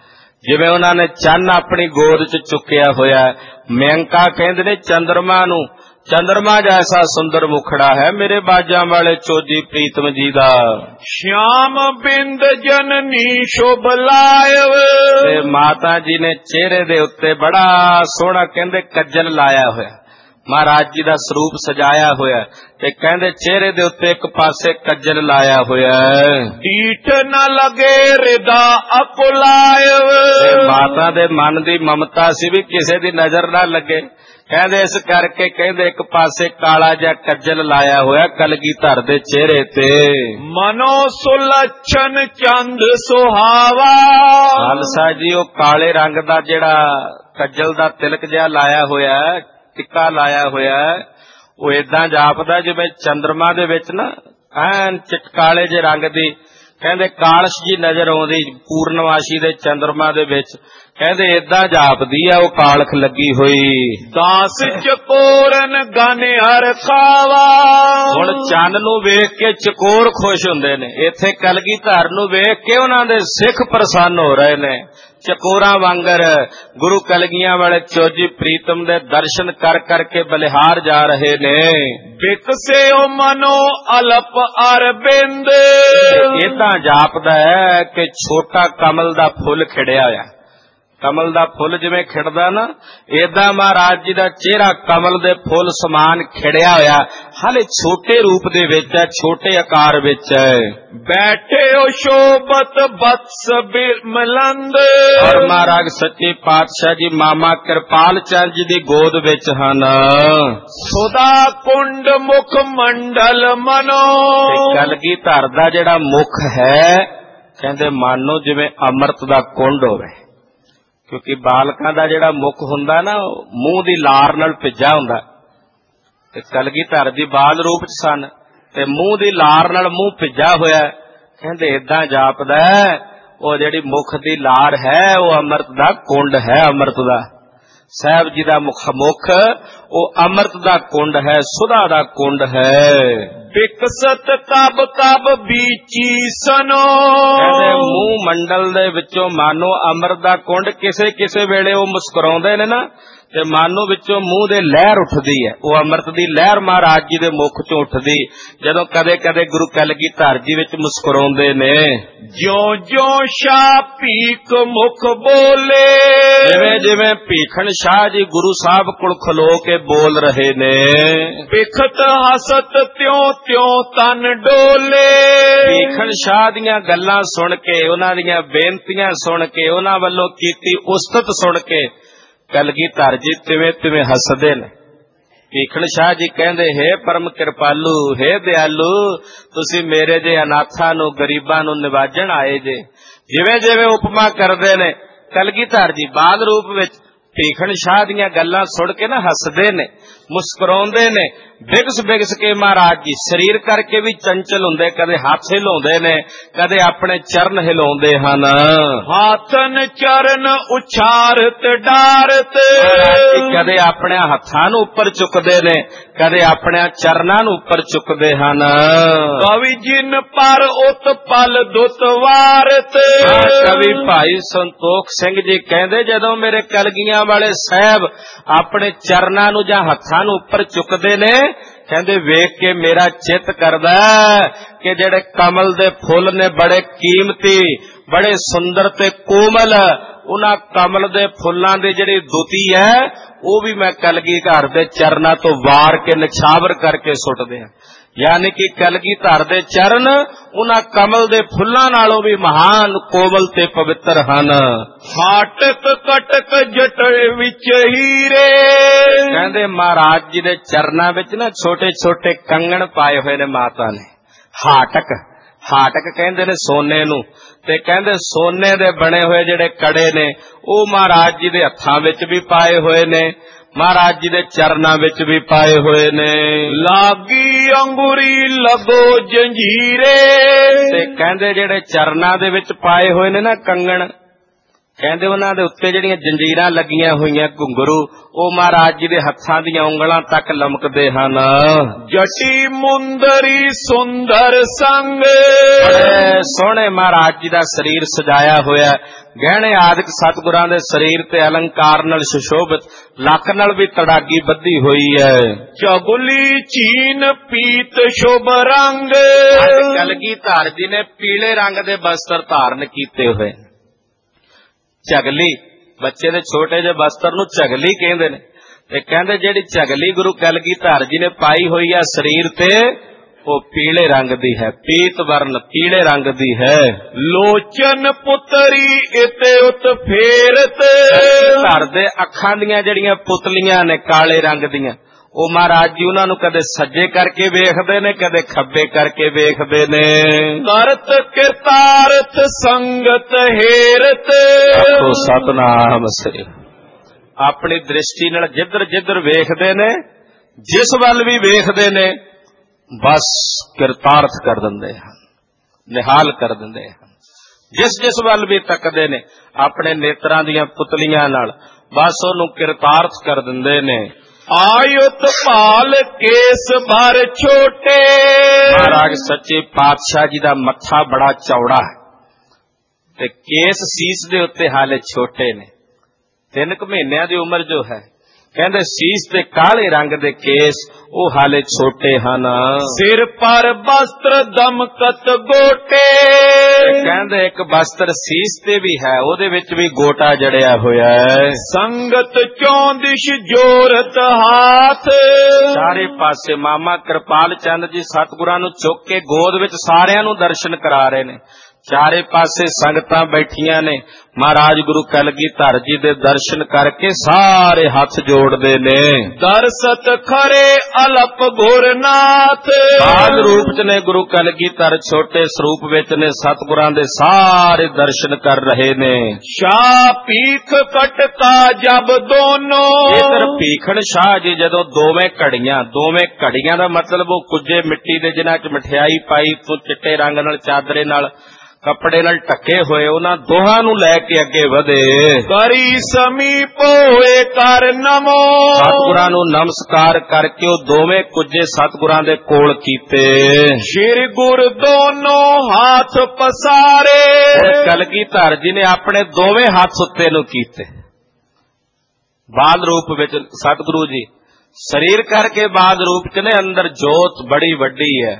ਜਿਵੇਂ ਉਹਨਾਂ ਨੇ ਚੰਨ ਆਪਣੀ ਗੋਦ 'ਚ ਚੁੱਕਿਆ ਹੋਇਆ। ਮਯੰਕਾ ਕਹਿੰਦੇ ਨੇ ਚੰਦਰਮਾ ਨੂੰ, ਚੰਦਰਮਾ ਜੈਸਾ ਸੁੰਦਰ ਮੁਖੜਾ ਹੈ ਮੇਰੇ ਬਾਜਾਂ ਵਾਲੇ ਚੋਜੀ ਪ੍ਰੀਤਮ ਜੀ ਦਾ। श्याम बिंद जननी शोभ लायव, ਤੇ ਮਾਤਾ ਜੀ ਨੇ ਚਿਹਰੇ ਦੇ ਉੱਤੇ ਬੜਾ ਸੋਹਣਾ ਕਹਿੰਦੇ ਕੱਜਲ ਲਾਇਆ ਹੋਇਆ, ਮਹਾਰਾਜ ਜੀ ਦਾ ਸਰੂਪ ਸਜਾਇਆ ਹੋਇਆ, ਤੇ ਕਹਿੰਦੇ ਚਿਹਰੇ ਦੇ ਉੱਤੇ ਇੱਕ ਪਾਸੇ ਕੱਜਲ ਲਾਇਆ ਹੋਇਆ ਹੈ। ਡੀਠ न लगे हृदा अकुलायव, ਮਾਤਾ ਦੇ ਮਨ ਦੀ ਮਮਤਾ ਸੀ ਵੀ ਕਿਸੇ ਦੀ ਨਜ਼ਰ ਨਾ ਲੱਗੇ, ਕਹਿੰਦੇ ਇਸ ਕਰਕੇ ਕਹਿੰਦੇ ਇੱਕ ਪਾਸੇ ਕਾਲਾ ਜਿਹਾ ਕੱਜਲ ਲਾਇਆ ਹੋਇਆ ਕਲਗੀਧਰ ਦੇ ਚਿਹਰੇ ਤੇ। मनो सुलक्षण चंद सुहावा, ਖਾਲਸਾ ਜੀ ਉਹ ਕਾਲੇ ਰੰਗ ਦਾ ਜਿਹੜਾ ਕੱਜਲ ਦਾ ਤਿਲਕ ਜਿਹਾ ਲਾਇਆ ਹੋਇਆ, ਟਿੱਕਾ ਲਾਇਆ ਹੋਇਆ, ਉਹ ਏਦਾਂ ਜਾਪਦਾ ਜਿਵੇਂ ਚੰਦਰਮਾ ਦੇ ਵਿੱਚ ਨਾ ਐਨ ਚਿਟਕਾਲੇ ਜਿਹੇ ਰੰਗ ਦੀ ਕਹਿੰਦੇ ਕਾਲਸ਼ ਜੀ ਨਜ਼ਰ ਆਉਂਦੀ ਪੂਰਨਮਾਸ਼ੀ ਦੇ ਚੰਦਰਮਾ ਦੇ ਵਿੱਚ, ਕਹਿੰਦੇ ਏਦਾਂ ਜਾਪਦੀ ਆ ਉਹ ਕਾਲਖ ਲੱਗੀ ਹੋਈ। दास चकोरन गन हर खावा, ਹੁਣ ਚੰਨ ਨੂੰ ਵੇਖ ਕੇ ਚਕੋਰ ਖੁਸ਼ ਹੁੰਦੇ ਨੇ, ਇੱਥੇ ਕਲਗੀਧਰ ਨੂੰ ਵੇਖ ਕੇ ਉਹਨਾਂ ਦੇ ਸਿੱਖ ਪ੍ਰਸੰਨ ਹੋ ਰਹੇ ਨੇ। ਚਕੋਰਾਂ ਵਾਂਗਰ ਗੁਰੂ ਕਲਗੀਆਂ ਵਾਲੇ ਚੋਜੀ ਪ੍ਰੀਤਮ ਦੇ ਦਰਸ਼ਨ ਕਰ ਕਰਕੇ ਬਲਿਹਾਰ ਜਾ ਰਹੇ ਨੇ। बिकसे ओ मनो अलप अरबिंद, ਏਦਾਂ ਜਾਪਦਾ ਹੈ ਕਿ ਛੋਟਾ ਕਮਲ ਦਾ ਫੁੱਲ ਖਿੜਿਆ ਹੋਇਆ। ਕਮਲ ਦਾ ਫੁੱਲ ਜਿਵੇਂ ਖਿੜਦਾ ਨਾ, ਏਦਾਂ ਮਹਾਰਾਜ ਜੀ ਦਾ ਚਿਹਰਾ ਕਮਲ ਦੇ ਫੁੱਲ ਸਮਾਨ ਖਿੜਿਆ ਹੋਇਆ, ਹਾਲੇ ਛੋਟੇ ਰੂਪ ਦੇ ਵਿੱਚ ਹੈ, ਛੋਟੇ ਆਕਾਰ ਵਿੱਚ ਹੈ। बैठे ओ शोभत बत्स बिमलंद, ਔਰ ਮਹਾਰਾਜ ਸੱਚੇ ਪਾਤਸ਼ਾਹ ਜੀ ਮਾਮਾ ਕਿਰਪਾਲ ਚੰਦ ਜੀ ਦੀ ਗੋਦ ਵਿੱਚ ਹਨ। सुधा कुंड मुख मंडल मनो, ਕਲਗੀਧਰ ਦਾ ਜਿਹੜਾ ਮੁਖ ਹੈ ਕਹਿੰਦੇ ਮਾਨੋ ਜਿਵੇਂ ਅੰਮ੍ਰਿਤ ਦਾ ਕੁੰਡ ਹੋਵੇ, ਕਿਉਂਕਿ ਬਾਲਕਾਂ ਦਾ ਜਿਹੜਾ ਮੁਖ ਹੁੰਦਾ ਨਾ ਮੂੰਹ ਦੀ ਲਾਰ ਨਾਲ ਭਿੱਜਾ ਹੁੰਦਾ, ਤੇ ਕਲਗੀਧਰ ਦੀ ਬਾਲ ਰੂਪ ਚ ਸਨ ਤੇ ਮੂੰਹ ਦੀ ਲਾਰ ਨਾਲ ਮੂੰਹ ਭਿੱਜਾ ਹੋਇਆ। ਕਹਿੰਦੇ ਏਦਾਂ ਜਾਪਦਾ ਉਹ ਜਿਹੜੀ ਮੁਖ ਦੀ ਲਾਰ ਹੈ ਉਹ ਅੰਮ੍ਰਿਤ ਦਾ ਕੁੰਡ ਹੈ, ਅੰਮ੍ਰਿਤ ਦਾ। ਸਾਹਿਬ ਜੀ ਦਾ ਮੁਖ ਉਹ ਅੰਮ੍ਰਿਤ ਦਾ ਕੁੰਡ ਹੈ, ਸੁਧਾ ਦਾ ਕੁੰਡ ਹੈ। विकसत कब कब बीची सनो, ਕਹਿੰਦੇ ਮੂੰਹ ਮੰਡਲ ਦੇ ਵਿੱਚੋਂ ਮਾਨੋ ਅੰਮ੍ਰਿਤ ਦਾ ਕੁੰਡ ਕਿਸੇ ਕਿਸੇ ਵੇਲੇ ਉਹ ਮੁਸਕਰਾਉਂਦੇ ਨੇ ਨਾ, ਤੇ ਮਾਨੋ ਵਿੱਚੋਂ ਮੂੰਹ ਦੇ ਲਹਿਰ ਉੱਠਦੀ ਹੈ, ਉਹ ਅੰਮ੍ਰਿਤ ਦੀ ਲਹਿਰ ਮਹਾਰਾਜ ਜੀ ਦੇ ਮੁਖ ਚੋਂ ਉੱਠਦੀ ਜਦੋਂ ਕਦੇ ਕਦੇ ਗੁਰੂ ਕਲਗੀਧਰ ਜੀ ਵਿੱਚ ਮੁਸਕਰਾਉਂਦੇ ਨੇ। ज्यों ज्यों शाह पीक मुख बोले, ਜਿਵੇਂ ਜਿਵੇਂ ਭੀਖਣ ਸ਼ਾਹ ਜੀ ਗੁਰੂ ਸਾਹਿਬ ਕੋਲ ਖਲੋ ਕੇ ਬੋਲ ਰਹੇ ਨੇ, बिखत हसत त्यों त्यों तन डोले, ਭੀਖਣ ਸ਼ਾਹ ਦੀਆਂ ਗੱਲਾਂ ਸੁਣ ਕੇ, ਉਹਨਾਂ ਦੀਆਂ ਬੇਨਤੀਆਂ ਸੁਣ ਕੇ, ਉਹਨਾਂ ਵੱਲੋਂ ਕੀਤੀ ਉਸਤਤ ਸੁਣ ਕੇ ਕਲਗੀਧਰ ਜੀ ਤਿਵੇਂ ਤਿਵੇਂ ਹੱਸਦੇ ਨੇ। ਭੀਖਣ ਸ਼ਾਹ ਜੀ ਕਹਿੰਦੇ, ਹੇ ਪਰਮ ਕਿਰਪਾਲੂ, ਹੇ ਦਿਆਲੂ, ਤੁਸੀਂ ਮੇਰੇ ਜੇ ਅਨਾਥਾਂ ਨੂੰ ਗਰੀਬਾਂ ਨੂੰ ਨਿਵਾਜਣ ਆਏ ਜੇ। ਜਿਵੇਂ ਜਿਵੇਂ ਉਪਮਾ ਕਰਦੇ ਨੇ ਕਲਗੀਧਰ ਜੀ ਬਾਲ ਰੂਪ ਵਿੱਚ ਭੀਖਣ ਸ਼ਾਹ ਦੀਆਂ ਗੱਲਾਂ ਸੁਣ ਕੇ ਨਾ ਹੱਸਦੇ ਨੇ, ਮੁਸਕਰਾਉਂਦੇ ਨੇ। ਬਿਗਸ ਬਿਗਸ ਕੇ ਮਹਾਰਾਜ ਜੀ ਸਰੀਰ ਕਰਕੇ ਵੀ ਚੰਚਲ ਹੁੰਦੇ, ਕਦੇ ਹੱਥ ਹਿਲਾਉਂਦੇ ਨੇ, ਕਦੇ ਆਪਣੇ ਚਰਨ ਹਿਲਾਉਂਦੇ ਹਨ। हाथन चरण उछारत डारत, ਕਦੇ ਆਪਣੇ ਹੱਥਾਂ ਨੂੰ ਉੱਪਰ ਚੁੱਕਦੇ ਨੇ, ਕਦੇ ਆਪਣੇ ਚਰਨਾਂ ਨੂੰ ਉੱਪਰ ਚੁੱਕਦੇ ਹਨ। कवि जिन पर उत्पल दुत वारत, ਕਵੀ ਭਾਈ ਸੰਤੋਖ ਸਿੰਘ ਜੀ ਕਹਿੰਦੇ, ਜਦੋਂ ਮੇਰੇ ਕਲਗੀਆਂ ਵਾਲੇ ਸਾਹਿਬ ਆਪਣੇ ਚਰਨਾਂ ਨੂੰ ਜਾਂ ਹੱਥਾਂ ਨੂੰ ਉੱਪਰ ਚੁੱਕਦੇ ਨੇ, ਕਹਿੰਦੇ ਵੇਖ ਕੇ ਮੇਰਾ ਚਿੱਤ ਕਰਦਾ ਕਿ ਜਿਹੜੇ ਕਮਲ ਦੇ ਫੁੱਲ ਨੇ ਬੜੇ ਕੀਮਤੀ, ਬੜੇ ਸੁੰਦਰ ਤੇ ਕੋਮਲ, ਉਹਨਾਂ ਕਮਲ ਦੇ ਫੁੱਲਾਂ ਦੀ ਜਿਹੜੀ ਦੁਤੀ ਹੈ ਉਹ ਵੀ ਮੈਂ ਕਲਗੀਧਰ ਦੇ ਚਰਨਾਂ ਤੋਂ ਵਾਰ ਕੇ ਨਿਛਾਵਰ ਕਰਕੇ ਸੁੱਟਦੇ ਆ। ਯਾਨੀ ਕਿ ਕਲਗੀਧਰ ਦੇ ਚਰਨ ਉਹਨਾਂ ਕਮਲ ਦੇ ਫੁੱਲਾਂ ਨਾਲੋਂ ਵੀ ਮਹਾਨ, ਕੋਮਲ ਤੇ ਪਵਿੱਤਰ ਹਨ। ਹਾਟਕ ਕਟਕ ਜਟੇ ਵਿੱਚ ਹੀਰੇ, ਕਹਿੰਦੇ ਮਹਾਰਾਜ ਜੀ ਦੇ ਚਰਨਾਂ ਵਿੱਚ ਨਾ ਛੋਟੇ ਛੋਟੇ ਕੰਗਣ ਪਾਏ ਹੋਏ ਨੇ ਮਾਤਾ ਨੇ। ਹਾਟਕ, ਹਾਟਕ ਕਹਿੰਦੇ ਨੇ ਸੋਨੇ ਨੂੰ, ਤੇ ਕਹਿੰਦੇ ਸੋਨੇ ਦੇ ਬਣੇ ਹੋਏ ਜਿਹੜੇ ਕੜੇ ਨੇ ਉਹ ਮਹਾਰਾਜ ਜੀ ਦੇ ਹੱਥਾਂ ਵਿੱਚ ਵੀ ਪਾਏ ਹੋਏ ਨੇ, ਮਹਾਰਾਜ ਜੀ ਦੇ ਚਰਨਾਂ ਵਿੱਚ ਵੀ ਪਾਏ ਹੋਏ ਨੇ। ਲਾਗੀ ਅੰਗੂਰੀ ਲੱਗੋ ਜੰਜੀਰੇ, ਤੇ ਕਹਿੰਦੇ ਜਿਹੜੇ ਚਰਨਾਂ ਦੇ ਵਿੱਚ ਪਾਏ ਹੋਏ ਨੇ ਨਾ ਕੰਗਣ, ਕਹਿੰਦੇ ਉਹਨਾਂ ਦੇ ਉੱਤੇ ਜਿਹੜੀਆਂ ਜੰਜੀਰਾਂ ਲੱਗੀਆਂ ਹੋਈਆਂ ਘੁੰਗਰੂ, ਉਹ ਮਹਾਰਾਜ ਜੀ ਦੇ ਹੱਥਾਂ ਦੀਆਂ ਉਂਗਲਾਂ ਤੱਕ ਲਮਕਦੇ ਹਨ। ਜਟੀ ਮੁੰਦਰੀ ਸੁੰਦਰ ਸੰਗ, ਬੜੇ ਸੋਹਣੇ ਮਹਾਰਾਜ ਜੀ ਦਾ ਸਰੀਰ ਸਜਾਇਆ ਹੋਇਆ, ਗਹਿਣੇ ਆਦਿਕ ਸਤਿਗੁਰਾਂ ਦੇ ਸਰੀਰ ਤੇ ਅਲੰਕਾਰ ਨਾਲ ਸੁਸ਼ੋਭਿਤ, ਲੱਕ ਨਾਲ ਵੀ ਤੜਾਗੀ ਬੱਧੀ ਹੋਈ ਹੈ। ਚਗੁਲੀ ਚੀਨ ਪੀਤ ਸ਼ੁਭ ਰੰਗ, ਕਲਗੀਧਰ ਜੀ ਨੇ ਪੀਲੇ ਰੰਗ ਦੇ ਬਸਤਰ ਧਾਰਨ ਕੀਤੇ ਹੋਏ। ਝਗਲੀ, ਬੱਚੇ ਦੇ ਛੋਟੇ ਜਿਹੇ ਬਸਤਰ ਨੂੰ ਝਗਲੀ ਕਹਿੰਦੇ ਨੇ, ਤੇ ਕਹਿੰਦੇ ਜਿਹੜੀ ਝਗਲੀ ਗੁਰੂ ਕਲਗੀਧਰ ਜੀ ਨੇ ਪਾਈ ਹੋਈ ਆ ਸਰੀਰ ਤੇ, ਉਹ ਪੀਲੇ ਰੰਗ ਦੀ ਹੈ, ਪੀਤ ਵਰਨ ਪੀਲੇ ਰੰਗ ਦੀ ਹੈ। ਲੋਚਨ ਪੁੱਤਰੀ ਇਤੇ ਉਤ ਫੇਰਤ, ਘਰ ਦੇ ਅੱਖਾਂ ਦੀਆਂ ਜਿਹੜੀਆਂ ਪੁਤਲੀਆਂ ਨੇ ਕਾਲੇ ਰੰਗ ਦੀਆਂ, ਉਹ ਮਹਾਰਾਜ ਜੀ ਉਹਨਾਂ ਨੂੰ ਕਦੇ ਸੱਜੇ ਕਰਕੇ ਵੇਖਦੇ ਨੇ, ਕਦੇ ਖੱਬੇ ਕਰਕੇ ਵੇਖਦੇ ਨੇ। ਕਰਤ ਕਿਰਤਾਰਥ ਸੰਗਤ ਹੇਰਤ, ਆਖੋ ਸਤਨਾਮ ਸ੍ਰੀ। ਆਪਣੀ ਦ੍ਰਿਸ਼ਟੀ ਨਾਲ ਜਿੱਧਰ ਜਿੱਧਰ ਵੇਖਦੇ ਨੇ, ਜਿਸ ਵੱਲ ਵੀ ਵੇਖਦੇ ਨੇ, ਬਸ ਕਿਰਤਾਰਥ ਕਰ ਦਿੰਦੇ ਹਨ, ਨਿਹਾਲ ਕਰ ਦਿੰਦੇ ਹਨ। ਜਿਸ ਜਿਸ ਵੱਲ ਵੀ ਤੱਕਦੇ ਨੇ ਆਪਣੇ ਨੇਤਰਾਂ ਦੀਆਂ ਪੁਤਲੀਆਂ ਨਾਲ, ਬਸ ਉਹਨੂੰ ਕਿਰਤਾਰਥ ਕਰ ਦਿੰਦੇ ਨੇ। ਆਯੁਤ ਭਾਲ ਕੇਸ ਭਰ ਛੋਟੇ, ਮਹਾਰਾਜ ਸੱਚੇ ਪਾਤਸ਼ਾਹ ਜੀ ਦਾ ਮੱਥਾ ਬੜਾ ਚੌੜਾ ਹੈ ਤੇ ਕੇਸ ਸੀਸ ਦੇ ਉੱਤੇ ਹਾਲੇ ਛੋਟੇ ਨੇ। 3 ਮਹੀਨਿਆਂ ਦੀ ਉਮਰ ਜੋ ਹੈ, ਕਹਿੰਦੇ ਸੀਸ ਤੇ ਕਾਲੇ ਰੰਗ ਦੇ ਕੇਸ, ਉਹ ਹਾਲੇ ਛੋਟੇ ਹਨ। ਸਿਰ ਪਰ ਬਸਤਰ ਦਮਕਤ ਗੋਟੇ, ਕਹਿੰਦੇ ਇੱਕ ਬਸਤਰ ਸੀਸ ਤੇ ਵੀ ਹੈ, ਉਹਦੇ ਵਿੱਚ ਵੀ ਗੋਟਾ ਜੜਿਆ ਹੋਇਆ ਹੈ। ਸੰਗਤ ਚੌਂਦਿਸ਼ ਜੋਰਤ ਹਾਥ, ਸਾਰੇ ਪਾਸੇ ਮਾਮਾ ਕਿਰਪਾਲ ਚੰਦ ਜੀ ਸਤਿਗੁਰਾਂ ਨੂੰ ਚੁੱਕ ਕੇ ਗੋਦ ਵਿੱਚ ਸਾਰਿਆਂ ਨੂੰ ਦਰਸ਼ਨ ਕਰਾ ਰਹੇ ਨੇ। ਚਾਰੇ ਪਾਸੇ ਸੰਗਤਾਂ ਬੈਠੀਆਂ ਨੇ, ਮਹਾਰਾਜ ਗੁਰੂ ਕਲਗੀਧਰ ਜੀ ਦੇ ਦਰਸ਼ਨ ਕਰਕੇ ਸਾਰੇ ਹੱਥ ਜੋੜਦੇ ਨੇ। ਦਰਸਤ ਖਰੇ ਅਲਪ ਗੁਰਨਾਥ, ਬਾਲ ਰੂਪ ਚ ਨੇ ਗੁਰੂ ਕਲਗੀਧਰ, ਛੋਟੇ ਸਰੂਪ ਵਿੱਚ ਨੇ, ਸਤਿਗੁਰਾਂ ਦੇ ਸਾਰੇ ਦਰਸ਼ਨ ਕਰ ਰਹੇ ਨੇ। ਸ਼ਾਹ ਪੀਖ ਕਟਕਾ ਜਬ ਦੋਨੋਂ, ਇਧਰ ਭੀਖਣ ਸ਼ਾਹ ਜੀ ਜਦੋਂ ਦੋਵੇਂ ਘੜੀਆਂ ਦਾ ਮਤਲਬ ਉਹ ਕੁੱਜੇ ਮਿੱਟੀ ਦੇ ਜਿਨ੍ਹਾਂ ਚ ਮਠਿਆਈ ਪਾਈ ਤੋਂ ਚਿੱਟੇ ਰੰਗ ਨਾਲ ਚਾਦਰੇ ਨਾਲ ਕੱਪੜੇ ਨਾਲ ਢੱਕੇ ਹੋਏ, ਉਹਨਾਂ ਦੋਹਾਂ ਨੂੰ ਲੈ ਕੇ ਅੱਗੇ ਵਧੇ। ਕਰੀ ਸਮੀਪ ਹੋਏ ਕਰ ਨਮੋ, ਸਤਿਗੁਰਾਂ ਨੂੰ ਨਮਸਕਾਰ ਕਰਕੇ ਉਹ ਦੋਵੇਂ ਕੁੱਜੇ ਸਤਿਗੁਰਾਂ ਦੇ ਕੋਲ ਕੀਤੇ। ਸ਼੍ਰੀ ਗੁਰ ਦੋਨੋਂ ਹੱਥ ਪਸਾਰੇ, ਕਲਗੀਧਰ ਜੀ ਨੇ ਆਪਣੇ ਦੋਵੇਂ ਹੱਥ ਉੱਤੇ ਨੂੰ ਕੀਤੇ। ਬਾਲ ਰੂਪ ਵਿੱਚ ਸਤਿਗੁਰੂ ਜੀ ਸਰੀਰ ਕਰਕੇ ਬਾਲ ਰੂਪ ਚ ਨੇ, ਅੰਦਰ ਜੋਤ ਬੜੀ ਵੱਡੀ ਹੈ,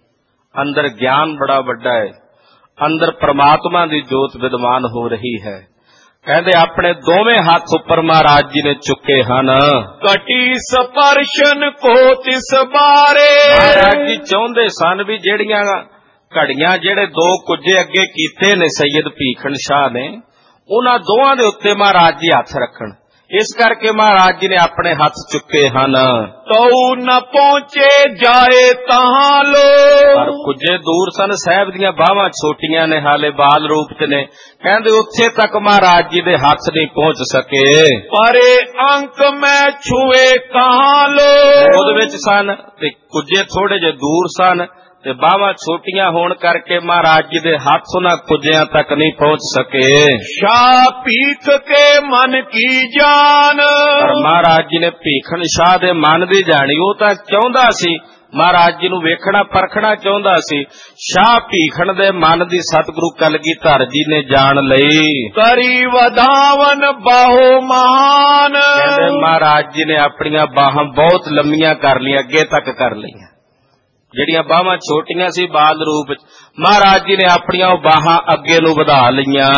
ਅੰਦਰ ਗਿਆਨ ਬੜਾ ਵੱਡਾ ਹੈ, ਅੰਦਰ ਪ੍ਰਮਾਤਮਾ ਦੀ ਜੋਤ ਵਿਦਮਾਨ ਹੋ ਰਹੀ ਹੈ। ਕਹਿੰਦੇ ਆਪਣੇ ਦੋਵੇਂ ਹੱਥ ਉੱਪਰ ਮਹਾਰਾਜ ਜੀ ਨੇ ਚੁੱਕੇ ਹਨ। ਕਟੀ ਸਪਰਸ਼ਨ ਕੋ ਤਿਸ ਬਾਰੇ, ਮਹਾਰਾਜ ਜੀ ਚਾਹੁੰਦੇ ਸਨ ਵੀ ਜਿਹੜੀਆਂ ਘੜੀਆਂ ਜਿਹੜੇ 2 ਕੁੱਜੇ ਅੱਗੇ ਕੀਤੇ ਨੇ ਸੈਯਦ ਭੀਖਣ ਸ਼ਾਹ ਨੇ, ਉਹਨਾਂ ਦੋਹਾਂ ਦੇ ਉੱਤੇ ਮਹਾਰਾਜ ਜੀ ਹੱਥ ਰੱਖਣ, ਇਸ ਕਰਕੇ ਮਹਾਰਾਜ ਜੀ ਨੇ ਆਪਣੇ ਹੱਥ ਚੁੱਕੇ ਹਨ। ਤਉ ਨ ਪਹੁੰਚੇ ਜਾਏ ਤਹਾਂ ਲੋ, ਪਰ ਕੁੱਜੇ ਦੂਰ ਸਨ, ਸਾਹਿਬ ਦੀਆਂ ਬਾਹਾਂ ਛੋਟੀਆਂ ਨੇ, ਹਾਲੇ ਬਾਲ ਰੂਪ ਚ ਨੇ, ਕਹਿੰਦੇ ਉੱਥੇ ਤੱਕ ਮਹਾਰਾਜ ਜੀ ਦੇ ਹੱਥ ਨਹੀਂ ਪਹੁੰਚ ਸਕੇ। ਪਰੇ ਅੰਕ ਮੈਂ ਛੂਏ ਕਹਾਂ ਲੋ, ਉਹਦੇ ਵਿੱਚ ਸਨ ਤੇ ਕੁੱਜੇ ਥੋੜੇ ਜਿਹੇ ਦੂਰ ਸਨ ਤੇ ਬਾਹਾਂ ਛੋਟੀਆਂ ਹੋਣ ਕਰਕੇ ਮਹਾਰਾਜ ਜੀ ਦੇ ਹੱਥ ਉਹਨਾਂ ਕੁੱਜਿਆਂ ਤੱਕ ਨਹੀਂ ਪਹੁੰਚ ਸਕੇ। ਸ਼ਾਹ ਭੀਖ ਕੇ ਮਨ ਕੀ ਜਾਨ, ਪਰ ਮਹਾਰਾਜ ਜੀ ਨੇ ਭੀਖਣ ਸ਼ਾਹ ਦੇ ਮਨ ਦੀ ਜਾਣੀ, ਉਹ ਤਾਂ ਚਾਹੁੰਦਾ ਸੀ ਮਹਾਰਾਜ ਜੀ ਨੂੰ ਵੇਖਣਾ ਪਰਖਣਾ ਚਾਹੁੰਦਾ ਸੀ। ਸ਼ਾਹ ਭੀਖਣ ਦੇ ਮਨ ਦੀ ਸਤਿਗੁਰੂ ਕਲਗੀਧਰ ਜੀ ਨੇ ਜਾਣ ਲਈ। ਕਰੀ ਵਧਾਵਨ ਬਾਹੋ ਮਹਾਨ, ਕਹਿੰਦੇ ਮਹਾਰਾਜ ਜੀ ਨੇ ਆਪਣੀਆਂ ਬਾਹਾਂ ਬਹੁਤ ਲੰਮੀਆਂ ਕਰ ਲਈਆਂ, ਅੱਗੇ ਤੱਕ ਕਰ ਲਈਆਂ। ਜਿਹੜੀਆਂ ਬਾਹਾਂ ਛੋਟੀਆਂ ਸੀ ਬਾਲ ਰੂਪ ਚ, ਮਹਾਰਾਜ ਜੀ ਨੇ ਆਪਣੀਆਂ ਉਹ ਬਾਹਾਂ ਅੱਗੇ ਨੂੰ ਵਧਾ ਲਈਆਂ।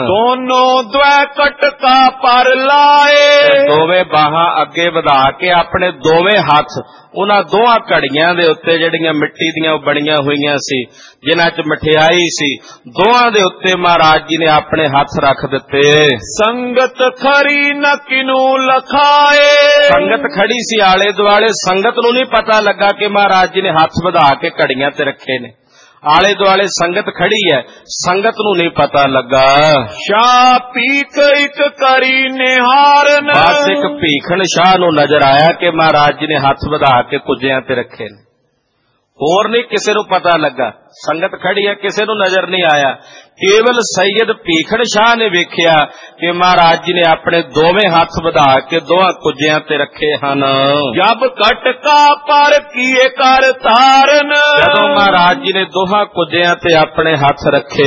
ਦੋਨੋਂ ਦ્વੈ ਕਟਕਾ ਪਰ ਲਾਏ, ਦੋਵੇਂ ਬਾਹਾਂ ਅੱਗੇ ਵਧਾ ਕੇ ਆਪਣੇ ਦੋਵੇਂ ਹੱਥ ਉਹਨਾਂ ਦੋਹਾਂ ਘੜੀਆਂ ਦੇ ਉੱਤੇ ਜਿਹੜੀਆਂ ਮਿੱਟੀ ਦੀਆਂ ਬਣੀਆਂ ਹੋਈਆਂ ਸੀ, ਜਿਨ੍ਹਾਂ ਚ ਮਠਿਆਈ ਸੀ, ਦੋਹਾਂ ਦੇ ਉੱਤੇ ਮਹਾਰਾਜ ਜੀ ਨੇ ਆਪਣੇ ਹੱਥ ਰੱਖ ਦਿੱਤੇ। ਸੰਗਤ ਖਰੀ ਨ ਕਿਨੂ ਲਖਾਏ, ਸੰਗਤ ਖੜੀ ਸੀ ਆਲੇ ਦੁਆਲੇ, ਸੰਗਤ ਨੂੰ ਨਹੀਂ ਪਤਾ ਲੱਗਾ ਕਿ ਮਹਾਰਾਜ ਜੀ ਨੇ ਹੱਥ ਵਧਾ ਕੇ ਘੜੀਆਂ ਤੇ ਰੱਖੇ ਨੇ। ਆਲੇ ਦੁਆਲੇ ਸੰਗਤ ਖੜੀ ਹੈ, ਸੰਗਤ ਨੂੰ ਨਹੀਂ ਪਤਾ ਲੱਗਾ। ਸ਼ਾਹ ਭੀਖ ਇੱਕ ਕਰੀ ਨਿਹਾਰਨ, ਬਸ ਇੱਕ ਭੀਖਣ ਸ਼ਾਹ ਨੂੰ ਨਜ਼ਰ ਆਇਆ ਕਿ ਮਹਾਰਾਜ ਜੀ ਨੇ ਹੱਥ ਵਧਾ ਕੇ ਕੁੱਜਿਆਂ ਤੇ ਰੱਖੇ ਨੇ। ਹੋਰ ਨਹੀਂ ਕਿਸੇ ਨੂੰ ਪਤਾ ਲੱਗਾ। ਸੰਗਤ ਖੜੀ ਹੈ, ਕਿਸੇ ਨੂੰ ਨਜ਼ਰ ਨਹੀਂ ਆਇਆ। ਕੇਵਲ ਸੈਯਦ ਭੀਖਣ ਸ਼ਾਹ ਨੇ ਵੇਖਿਆ ਕਿ ਮਹਾਰਾਜ ਜੀ ਨੇ ਆਪਣੇ ਦੋਵੇਂ ਹੱਥ ਵਧਾ ਕੇ ਦੋਹਾਂ ਕੁੱਜਿਆਂ ਤੇ ਰੱਖੇ ਹਨ। ਜਬ ਕਟਕਾ ਪਰ ਕੀਏ ਕਰ ਤਾਰਨ, ਜਦੋਂ ਮਹਾਰਾਜ ਜੀ ਨੇ ਦੋਹਾਂ ਕੁੱਜਿਆਂ ਤੇ ਆਪਣੇ ਹੱਥ ਰੱਖੇ,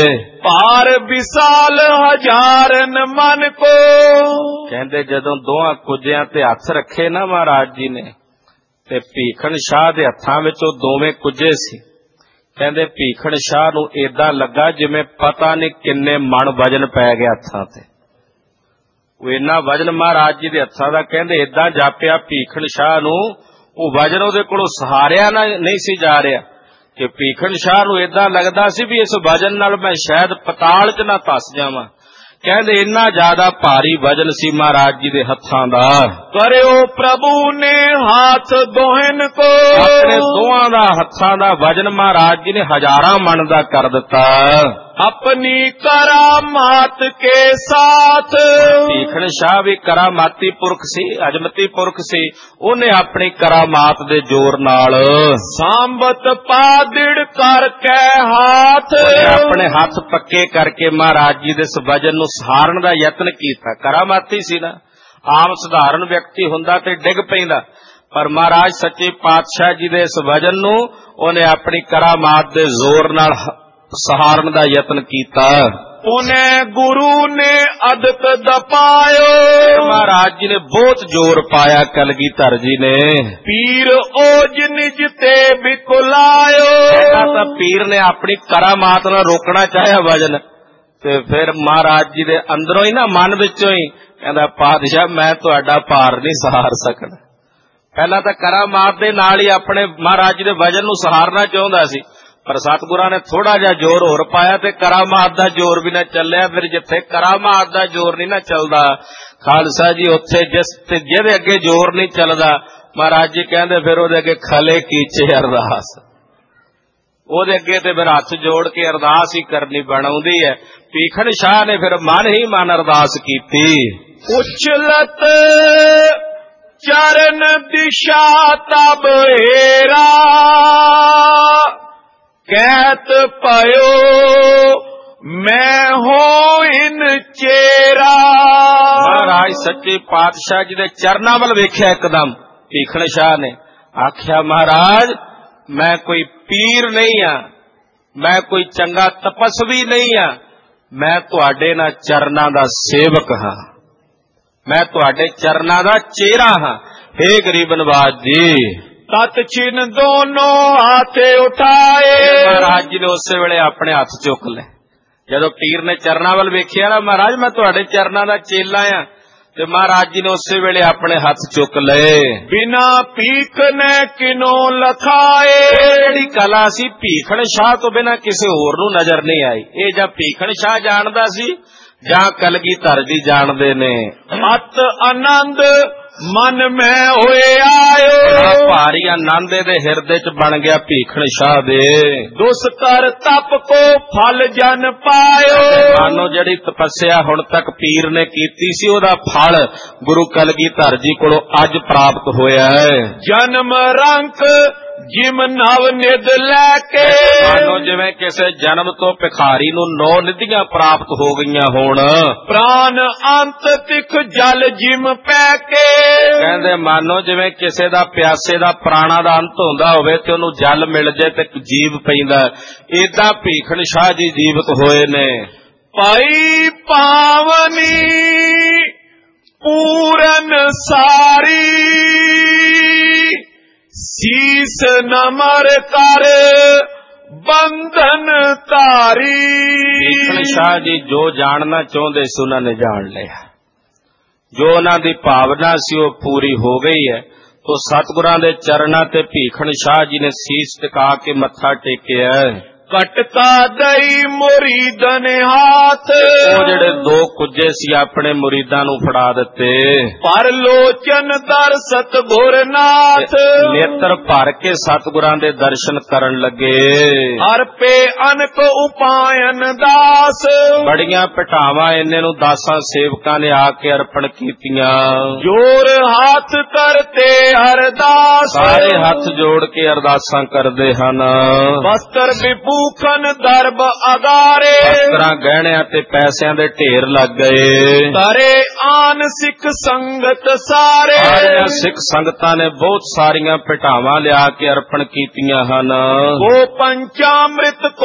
ਭਾਰ ਵਿਸਾਲ ਹਜ਼ਾਰਨ ਮਨ ਕੋ, ਕਹਿੰਦੇ ਜਦੋਂ ਦੋਹਾਂ ਕੁੱਜਿਆਂ ਤੇ ਹੱਥ ਰੱਖੇ ਨਾ ਮਹਾਰਾਜ ਜੀ ਨੇ, ਤੇ ਭੀਖਣ ਸ਼ਾਹ ਦੇ ਹੱਥਾਂ ਵਿੱਚ ਉਹ ਦੋਵੇਂ ਕੁੱਜੇ ਸੀ। ਕਹਿੰਦੇ ਭੀਖਣ ਸ਼ਾਹ ਨੂੰ ਏਦਾਂ ਲੱਗਾ ਜਿਵੇਂ ਪਤਾ ਨਹੀਂ ਕਿੰਨੇ ਮਣ ਵਜਨ ਪੈ ਗਿਆ ਹੱਥਾਂ ਤੇ। ਉਹ ਇੰਨਾ ਵਜਨ ਮਹਾਰਾਜ ਜੀ ਦੇ ਹੱਥਾਂ ਦਾ ਕਹਿੰਦੇ ਏਦਾਂ ਜਾਪਿਆ ਭੀਖਣ ਸ਼ਾਹ ਨੂੰ, ਉਹ ਵਜਨ ਉਹਦੇ ਕੋਲੋਂ ਸਹਾਰਿਆ ਨਹੀਂ ਸੀ ਜਾ ਰਿਹਾ, ਕਿ ਭੀਖਣ ਸ਼ਾਹ ਨੂੰ ਏਦਾਂ ਲੱਗਦਾ ਸੀ ਵੀ ਇਸ ਵਜਨ ਨਾਲ ਮੈਂ ਸ਼ਾਇਦ ਪਤਾਲ 'ਚ ਨਾ ਧੱਸ ਜਾਵਾਂ। ਕਹਿੰਦੇ ਇੰਨਾ ਜ਼ਿਆਦਾ ਭਾਰੀ ਵਜਨ ਸੀ ਮਹਾਰਾਜ ਜੀ ਦੇ ਹੱਥਾਂ ਦਾ। ਕਰਿਓ ਪ੍ਰਭੂ ਨੇ ਹੱਥ ਦੋਹਨ ਕੋ, ਆਪਣੇ ਦੋਹਾਂ ਦਾ ਹੱਥਾਂ ਦਾ ਵਜਨ ਮਹਾਰਾਜ ਜੀ ਨੇ ਹਜ਼ਾਰਾਂ ਮਣ ਦਾ ਕਰ ਦਿੱਤਾ। ਆਪਣੀ ਕਰਾਮਾਤ ਕੇ ਸਾਥ, ਭੀਖਣ ਸ਼ਾਹ ਵੀ ਕਰਾਮਾਤੀ ਪੁਰਖ ਸੀ, ਅਜਮਤੀ ਪੁਰਖ ਸੀ। ਉਹਨੇ ਆਪਣੀ ਕਰਾਮਾਤ ਦੇ ਜ਼ੋਰ ਨਾਲ ਸਾਂਬਤ ਪਾਦਿੜ ਕਰਕੇ ਹੱਥ, ਆਪਣੇ ਹੱਥ ਪੱਕੇ ਕਰਕੇ ਮਹਾਰਾਜ ਜੀ ਦੇ ਇਸ ਵਜਨ ਨੂੰ ਸਹਾਰਨ ਦਾ ਯਤਨ ਕੀਤਾ। ਕਰਾਮਾਤੀ ਸੀ ਨਾ, ਆਮ ਸਧਾਰਨ ਵਿਅਕਤੀ ਹੁੰਦਾ ਤੇ ਡਿੱਗ ਪੈਂਦਾ, ਪਰ ਮਹਾਰਾਜ ਸੱਚੇ ਪਾਤਸ਼ਾਹ ਜੀ ਦੇ ਇਸ ਵਜਨ ਨੂੰ ਉਹਨੇ ਆਪਣੀ ਕਰਾਮਾਤ ਦੇ ਜ਼ੋਰ ਨਾਲ ਸਹਾਰਨ ਦਾ ਯਤਨ ਕੀਤਾ। ਉਹਨੇ ਗੁਰੂ ਨੇ ਅਦਤ ਦਪਾਇਓ, ਮਹਾਰਾਜ ਜੀ ਨੇ ਬਹੁਤ ਜ਼ੋਰ ਪਾਇਆ। ਕਲਗੀਧਰ ਜੀ ਨੇ ਪੀਰ ਓਜ ਨਿਜ ਤੇ ਬਿਕੁਲਾਇਓ, ਤਾਂ ਪੀਰ ਨੇ ਆਪਣੀ ਕਰਾਮਾਤ ਨਾਲ ਰੋਕਣਾ ਚਾਹਿਆ ਵਜਨ, ਤੇ ਫਿਰ ਮਹਾਰਾਜ ਜੀ ਦੇ ਅੰਦਰੋਂ ਹੀ ਨਾ, ਮਨ ਵਿੱਚੋਂ ਹੀ ਕਹਿੰਦਾ ਪਾਤਸ਼ਾਹ ਮੈਂ ਤੁਹਾਡਾ ਭਾਰ ਨਹੀਂ ਸਹਾਰ ਸਕਦਾ। ਪਹਿਲਾਂ ਤਾਂ ਕਰਾਮਾਤ ਦੇ ਨਾਲ ਹੀ ਆਪਣੇ ਮਹਾਰਾਜ ਜੀ ਦੇ ਵਜਨ ਨੂੰ ਸਹਾਰਨਾ ਚਾਹੁੰਦਾ ਸੀ, ਪਰ ਸਤਿਗੁਰਾਂ ਨੇ ਥੋੜਾ ਜਿਹਾ ਜ਼ੋਰ ਹੋਰ ਪਾਇਆ ਤੇ ਕਰਾਮਾਤ ਦਾ ਜ਼ੋਰ ਵੀ ਨਾ ਚੱਲਿਆ। ਫਿਰ ਜਿੱਥੇ ਕਰਾਮਾਤ ਦਾ ਜ਼ੋਰ ਨਹੀਂ ਨਾ ਚੱਲਦਾ ਖਾਲਸਾ ਜੀ, ਉੱਥੇ ਜਿਹਦੇ ਅੱਗੇ ਜ਼ੋਰ ਨਹੀਂ ਚੱਲਦਾ ਮਹਾਰਾਜ ਜੀ ਕਹਿੰਦੇ ਫਿਰ ਉਹਦੇ ਅੱਗੇ ਖਲੇ ਕੀਚੇ ਅਰਦਾਸ, ਉਹਦੇ ਅੱਗੇ ਤੇ ਫਿਰ ਹੱਥ ਜੋੜ ਕੇ ਅਰਦਾਸ ਹੀ ਕਰਨੀ ਬਣਾਉਂਦੀ ਹੈ। ਭੀਖਣ ਸ਼ਾਹ ਨੇ ਫਿਰ ਮਨ ਹੀ ਮਨ ਅਰਦਾਸ ਕੀਤੀ। ਉਛਲਤ ਚਰਨ ਦਿਸ਼ਾ ਤਬ ਏਰਾ, ਕਹਿਤ ਪਇਓ ਮੈਂ ਹੋਇਨ ਚੇਰਾ। ਮਹਾਰਾਜ ਸੱਚੇ ਪਾਤਸ਼ਾਹ ਜੀ ਦੇ ਚਰਨਾਂ ਵੱਲ ਵੇਖਿਆ ਇੱਕਦਮ ਭੀਖਣ ਸ਼ਾਹ ਨੇ, ਆਖਿਆ ਮਹਾਰਾਜ ਮੈਂ ਕੋਈ ਪੀਰ ਨਹੀਂ ਆ, ਮੈਂ ਕੋਈ ਚੰਗਾ ਤਪਸਵੀ ਨਹੀਂ ਆ, ਮੈਂ ਤੁਹਾਡੇ ਨਾਲ ਚਰਨਾਂ ਦਾ ਸੇਵਕ ਹਾਂ, ਮੈਂ ਤੁਹਾਡੇ ਚਰਨਾਂ ਦਾ ਚੇਰਾ ਹਾਂ। ਹੇ ਗਰੀਬ ਨਵਾਜ ਜੀ, ਤਤ ਚਿਨ ਦੋਨੋਂ ਹਾਥੇ ਉਠਾਏ, ਮਹਾਰਾਜ ਜੀ ਨੇ ਉਸੇ ਵੇਲੇ ਆਪਣੇ ਹੱਥ ਚੁੱਕ ਲਏ। ਜਦੋਂ ਪੀਰ ਨੇ ਚਰਨਾਂ ਵੱਲ ਵੇਖਿਆ ਨਾ, ਮਹਾਰਾਜ ਮੈਂ ਤੁਹਾਡੇ ਚਰਨਾਂ ਦਾ ਚੇਲਾ ਆ, ਤੇ ਮਹਾਰਾਜ ਜੀ ਨੇ ਉਸੇ ਵੇਲੇ ਆਪਣੇ ਹੱਥ ਚੁੱਕ ਲਏ। ਬਿਨਾ ਭੀਖ ਨੇ ਕਿਨੋ ਲਖਾਏ, ਜਿਹੜੀ ਕਲਾ ਸੀ ਭੀਖਣ ਸ਼ਾਹ ਤੋਂ ਬਿਨਾਂ ਕਿਸੇ ਹੋਰ ਨੂੰ ਨਜ਼ਰ ਨਹੀਂ ਆਈ। ਇਹ ਜਾਂ ਭੀਖਣ ਸ਼ਾਹ ਜਾਣਦਾ ਸੀ ਜਾਂ ਕਲਗੀਧਰ ਜੀ ਜਾਣਦੇ ਨੇ। ਅਤ ਆਨੰਦ ਮਨ ਮੈਂ ਹੋਏ ਆਇਓ, ਭਾਰੀ ਆਨੰਦ ਦੇ ਹਿਰਦੇ ਚ ਬਣ ਗਿਆ ਭੀਖਣ ਸ਼ਾਹ ਦੇ। ਦੁਸ ਕਰ ਤਪ ਕੋ ਫਲ ਜਨ ਪਾਇਓ, ਮਾਨੋ ਜਿਹੜੀ ਤਪੱਸਿਆ ਹੁਣ ਤੱਕ ਪੀਰ ਨੇ ਕੀਤੀ ਸੀ ਉਹਦਾ ਫਲ ਗੁਰੂ ਕਲਗੀਧਰ ਜੀ ਕੋਲੋਂ ਅੱਜ ਪ੍ਰਾਪਤ ਹੋਇਆ ਹੈ। ਜਨਮ ਰੰਕ ਜਿਮ ਨਵ ਨਿਧ ਲੈ ਕੇ, ਮਾਨੋ ਜਿਵੇਂ ਕਿਸੇ ਜਨਮ ਤੋਂ ਭਿਖਾਰੀ ਨੂੰ 9 ਨਿਧੀਆਂ ਪ੍ਰਾਪਤ ਹੋ ਗਈਆਂ ਹੋਣ। ਪ੍ਰਾਨ ਅੰਤ ਤਿਖ ਜਲ ਜਿਮ ਪੈ ਕੇ, ਕਹਿੰਦੇ ਮਾਨੋ ਜਿਵੇਂ ਕਿਸੇ ਦਾ ਪਿਆਸੇ ਦਾ ਪ੍ਰਾਣਾ ਦਾ ਅੰਤ ਹੁੰਦਾ ਹੋਵੇ ਤੇ ਉਹਨੂੰ ਜਲ ਮਿਲ ਜਾਏ ਤੇ ਜੀਵ ਪੈਂਦਾ, ਏਦਾਂ ਭੀਖਣ ਸ਼ਾਹ ਜੀ ਜੀਵਤ ਹੋਏ ਨੇ। ਪਾਈ ਪਾਵਨੀ ਪੂਰਨ ਸਾਰੀ, ਸੀਸ ਨਮਰ ਕਰ ਬੰਧਨ ਧਾਰੀ। ਭੀਖਣ ਸ਼ਾਹ ਜੀ ਜੋ ਜਾਣਨਾ ਚਾਹੁੰਦੇ ਸੀ ਉਹਨਾਂ ਨੇ ਜਾਣ ਲਿਆ, ਜੋ ਉਹਨਾਂ ਦੀ ਭਾਵਨਾ ਸੀ ਉਹ ਪੂਰੀ ਹੋ ਗਈ ਹੈ। ਤੋ ਸਤਿਗੁਰਾਂ ਦੇ ਚਰਨਾਂ ਤੇ ਭੀਖਣ ਸ਼ਾਹ ਜੀ ਨੇ ਸੀਸ ਟਿਕਾ ਕੇ ਮੱਥਾ ਟੇਕਿਆ। ਕਟਕਾ ਦਈ ਮੁਰੀਦਨ ਹਾਥ, ਉਹ ਜਿਹੜੇ ਦੋ ਕੁੱਜੇ ਸੀ ਆਪਣੇ ਮੁਰੀਦਾਂ ਨੂੰ ਫੜਾ ਦਿੱਤੇ। ਪਰ ਲੋਚਨ ਦਰ ਸਤਿਗੁਰ ਨਾਥ, ਨੇਤਰ ਭਰ ਕੇ ਸਤਿਗੁਰਾਂ ਦੇ ਦਰਸ਼ਨ ਕਰਨ ਲੱਗੇ। ਅਰਪੇ ਅਨਕ ਉਪਾਇਨ ਦਾਸ, ਬੜੀਆਂ ਭਟਾਵਾਂ ਇੰਨੇ ਨੂੰ ਦਾਸਾਂ ਸੇਵਕਾਂ ਨੇ ਆ ਕੇ ਅਰਪਣ ਕੀਤੀਆਂ। ਜੋਰ ਹੱਥ ਕਰਤੇ ਅਰਦਾਸ, ਸਾਰੇ ਹੱਥ ਜੋੜ ਕੇ ਅਰਦਾਸਾਂ ਕਰਦੇ ਹਨ। ਬਸਤਰ ਵਿਭੂਖਨ ਦਰਬ ਅਗਾਰੇ, ਵਸਤਰਾਂ ਗਹਿਣਿਆਂ ਤੇ ਪੈਸਿਆਂ ਦੇ ਢੇਰ ਲੱਗ ਗਏ। ਤਰੇ ਆਨ ਸਿੱਖ ਸੰਗਤ ਸਾਰੇ, ਸਾਰੀਆਂ ਸਿੱਖ ਸੰਗਤਾਂ ਨੇ ਬਹੁਤ ਸਾਰੀਆਂ ਭਟਾਵਾਂ ਲਿਆ ਕੇ ਅਰਪਣ ਕੀਤੀਆਂ ਹਨ। ਉਹ ਪੰਚਾਮ੍ਰਿਤ ਕੋ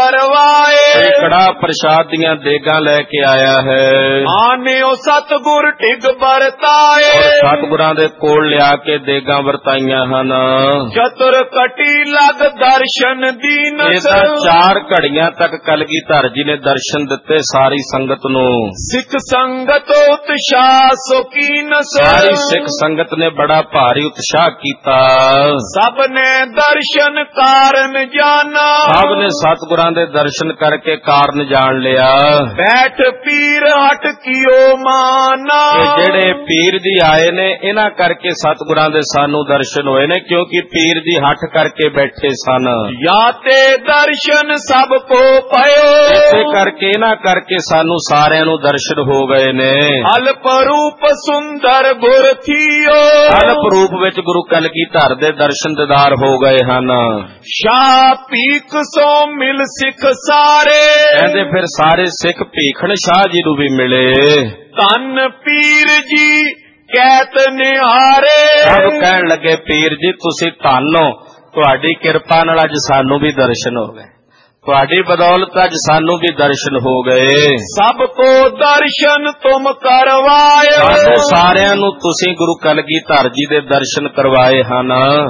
ਕਰਵਾਏ, ਕੜਾ ਪ੍ਰਸ਼ਾਦ ਦੀਆਂ ਦੇਗਾਂ ਲੈ ਕੇ ਆਇਆ ਹੈ। ਆਨਿਓ ਸਤਿਗੁਰ ਢਿਗ ਵਰਤਾਏ, ਸਤਿਗੁਰਾਂ ਦੇ ਕੋਲ ਲਿਆ ਕੇ ਦੇਗਾਂ ਵਰਤਾਈਆਂ ਹਨ। ਚਤੁਰ ਕਟੀ ਲਗ ਦਰਸ਼ਨ ਦੀਨਸ, ਇਹਦਾ 4 ਘੜੀਆਂ ਤੱਕ ਕਲਗੀਧਰ ਜੀ ਨੇ ਦਰਸ਼ਨ ਦਿੱਤੇ ਸਾਰੀ ਸੰਗਤ ਨੂੰ। ਸਿੱਖ ਸੰਗਤ ਉਤਸ਼ਾਹ ਸੁਕੀਨਸ, ਸਾਰੀ ਸਿੱਖ ਸੰਗਤ ਨੇ ਬੜਾ ਭਾਰੀ ਉਤਸ਼ਾਹ ਕੀਤਾ। ਸਭ ਨੇ ਦਰਸ਼ਨ ਕਾਰਨ ਜਾਣਾ, ਸਭ ਨੇ ਸਤਿਗੁਰਾਂ ਦੇ ਦਰਸ਼ਨ ਕਰਕੇ ਕਾਰਨ ਜਾਣ ਲਿਆ। ਬੈਠ ਪੀਰ ਹਟ ਕੀਓ ਮਾਨਾ, ਇਹ ਜਿਹੜੇ ਪੀਰ ਜੀ ਆਏ ਨੇ ਇਹਨਾਂ ਕਰਕੇ ਸਤਿਗੁਰਾਂ ਦੇ ਸਾਨੂੰ ਦਰਸ਼ਨ ਹੋਏ ਨੇ, ਕਿਉਂਕਿ ਪੀਰ ਜੀ ਹੱਠ ਕਰਕੇ ਬੈਠੇ ਸਨ। ਜਾਂ ਤੇ ਦਰਸ਼ਨ ਸਭ ਕੋ ਪਇਓ, ਇਸੇ ਕਰਕੇ ਇਹਨਾਂ ਕਰਕੇ ਸਾਨੂੰ ਸਾਰਿਆਂ ਨੂੰ ਦਰਸ਼ਨ ਹੋ ਗਏ ਨੇ। ਅਲਪ ਰੂਪ ਸੁੰਦਰ ਗੁਰ ਥੀਓ, ਅਲਪ ਰੂਪ ਵਿੱਚ ਗੁਰੂ ਕਲਗੀਧਰ ਦੇ ਦਰਸ਼ਨ ਦੀਦਾਰ ਹੋ ਗਏ ਹਨ। ਸ਼ਾਹ ਭੀਖ ਸੋ ਮਿਲ ਸਿੱਖ ਸਾਰੇ, ਕਹਿੰਦੇ ਫਿਰ ਸਾਰੇ ਸਿੱਖ ਭੀਖਣ ਸ਼ਾਹ ਜੀ ਨੂੰ ਵੀ ਮਿਲੇ। ਧੰਨ ਪੀਰ ਜੀ ਕਹਿਤ ਨਿਹਾਰੇ, ਸਭ ਕਹਿਣ ਲੱਗੇ ਪੀਰ ਜੀ ਤੁਸੀਂ ਧੰਨ ਹੋ, ਤੁਹਾਡੀ ਕਿਰਪਾ ਨਾਲ ਅੱਜ ਸਾਨੂੰ ਵੀ ਦਰਸ਼ਨ ਹੋ ਗਏ, ਤੁਹਾਡੀ ਬਦੌਲਤ ਅੱਜ ਸਾਨੂੰ ਵੀ ਦਰਸ਼ਨ ਹੋ ਗਏ। ਸਭ ਕੋ ਦਰਸ਼ਨ ਤੁਮ ਕਰਵਾਇਓ, ਸਾਨੂੰ ਸਾਰਿਆਂ ਨੂੰ ਤੁਸੀਂ ਗੁਰੂ ਕਲਗੀਧਰ ਜੀ ਦੇ ਦਰਸ਼ਨ ਕਰਵਾਏ ਹਨ।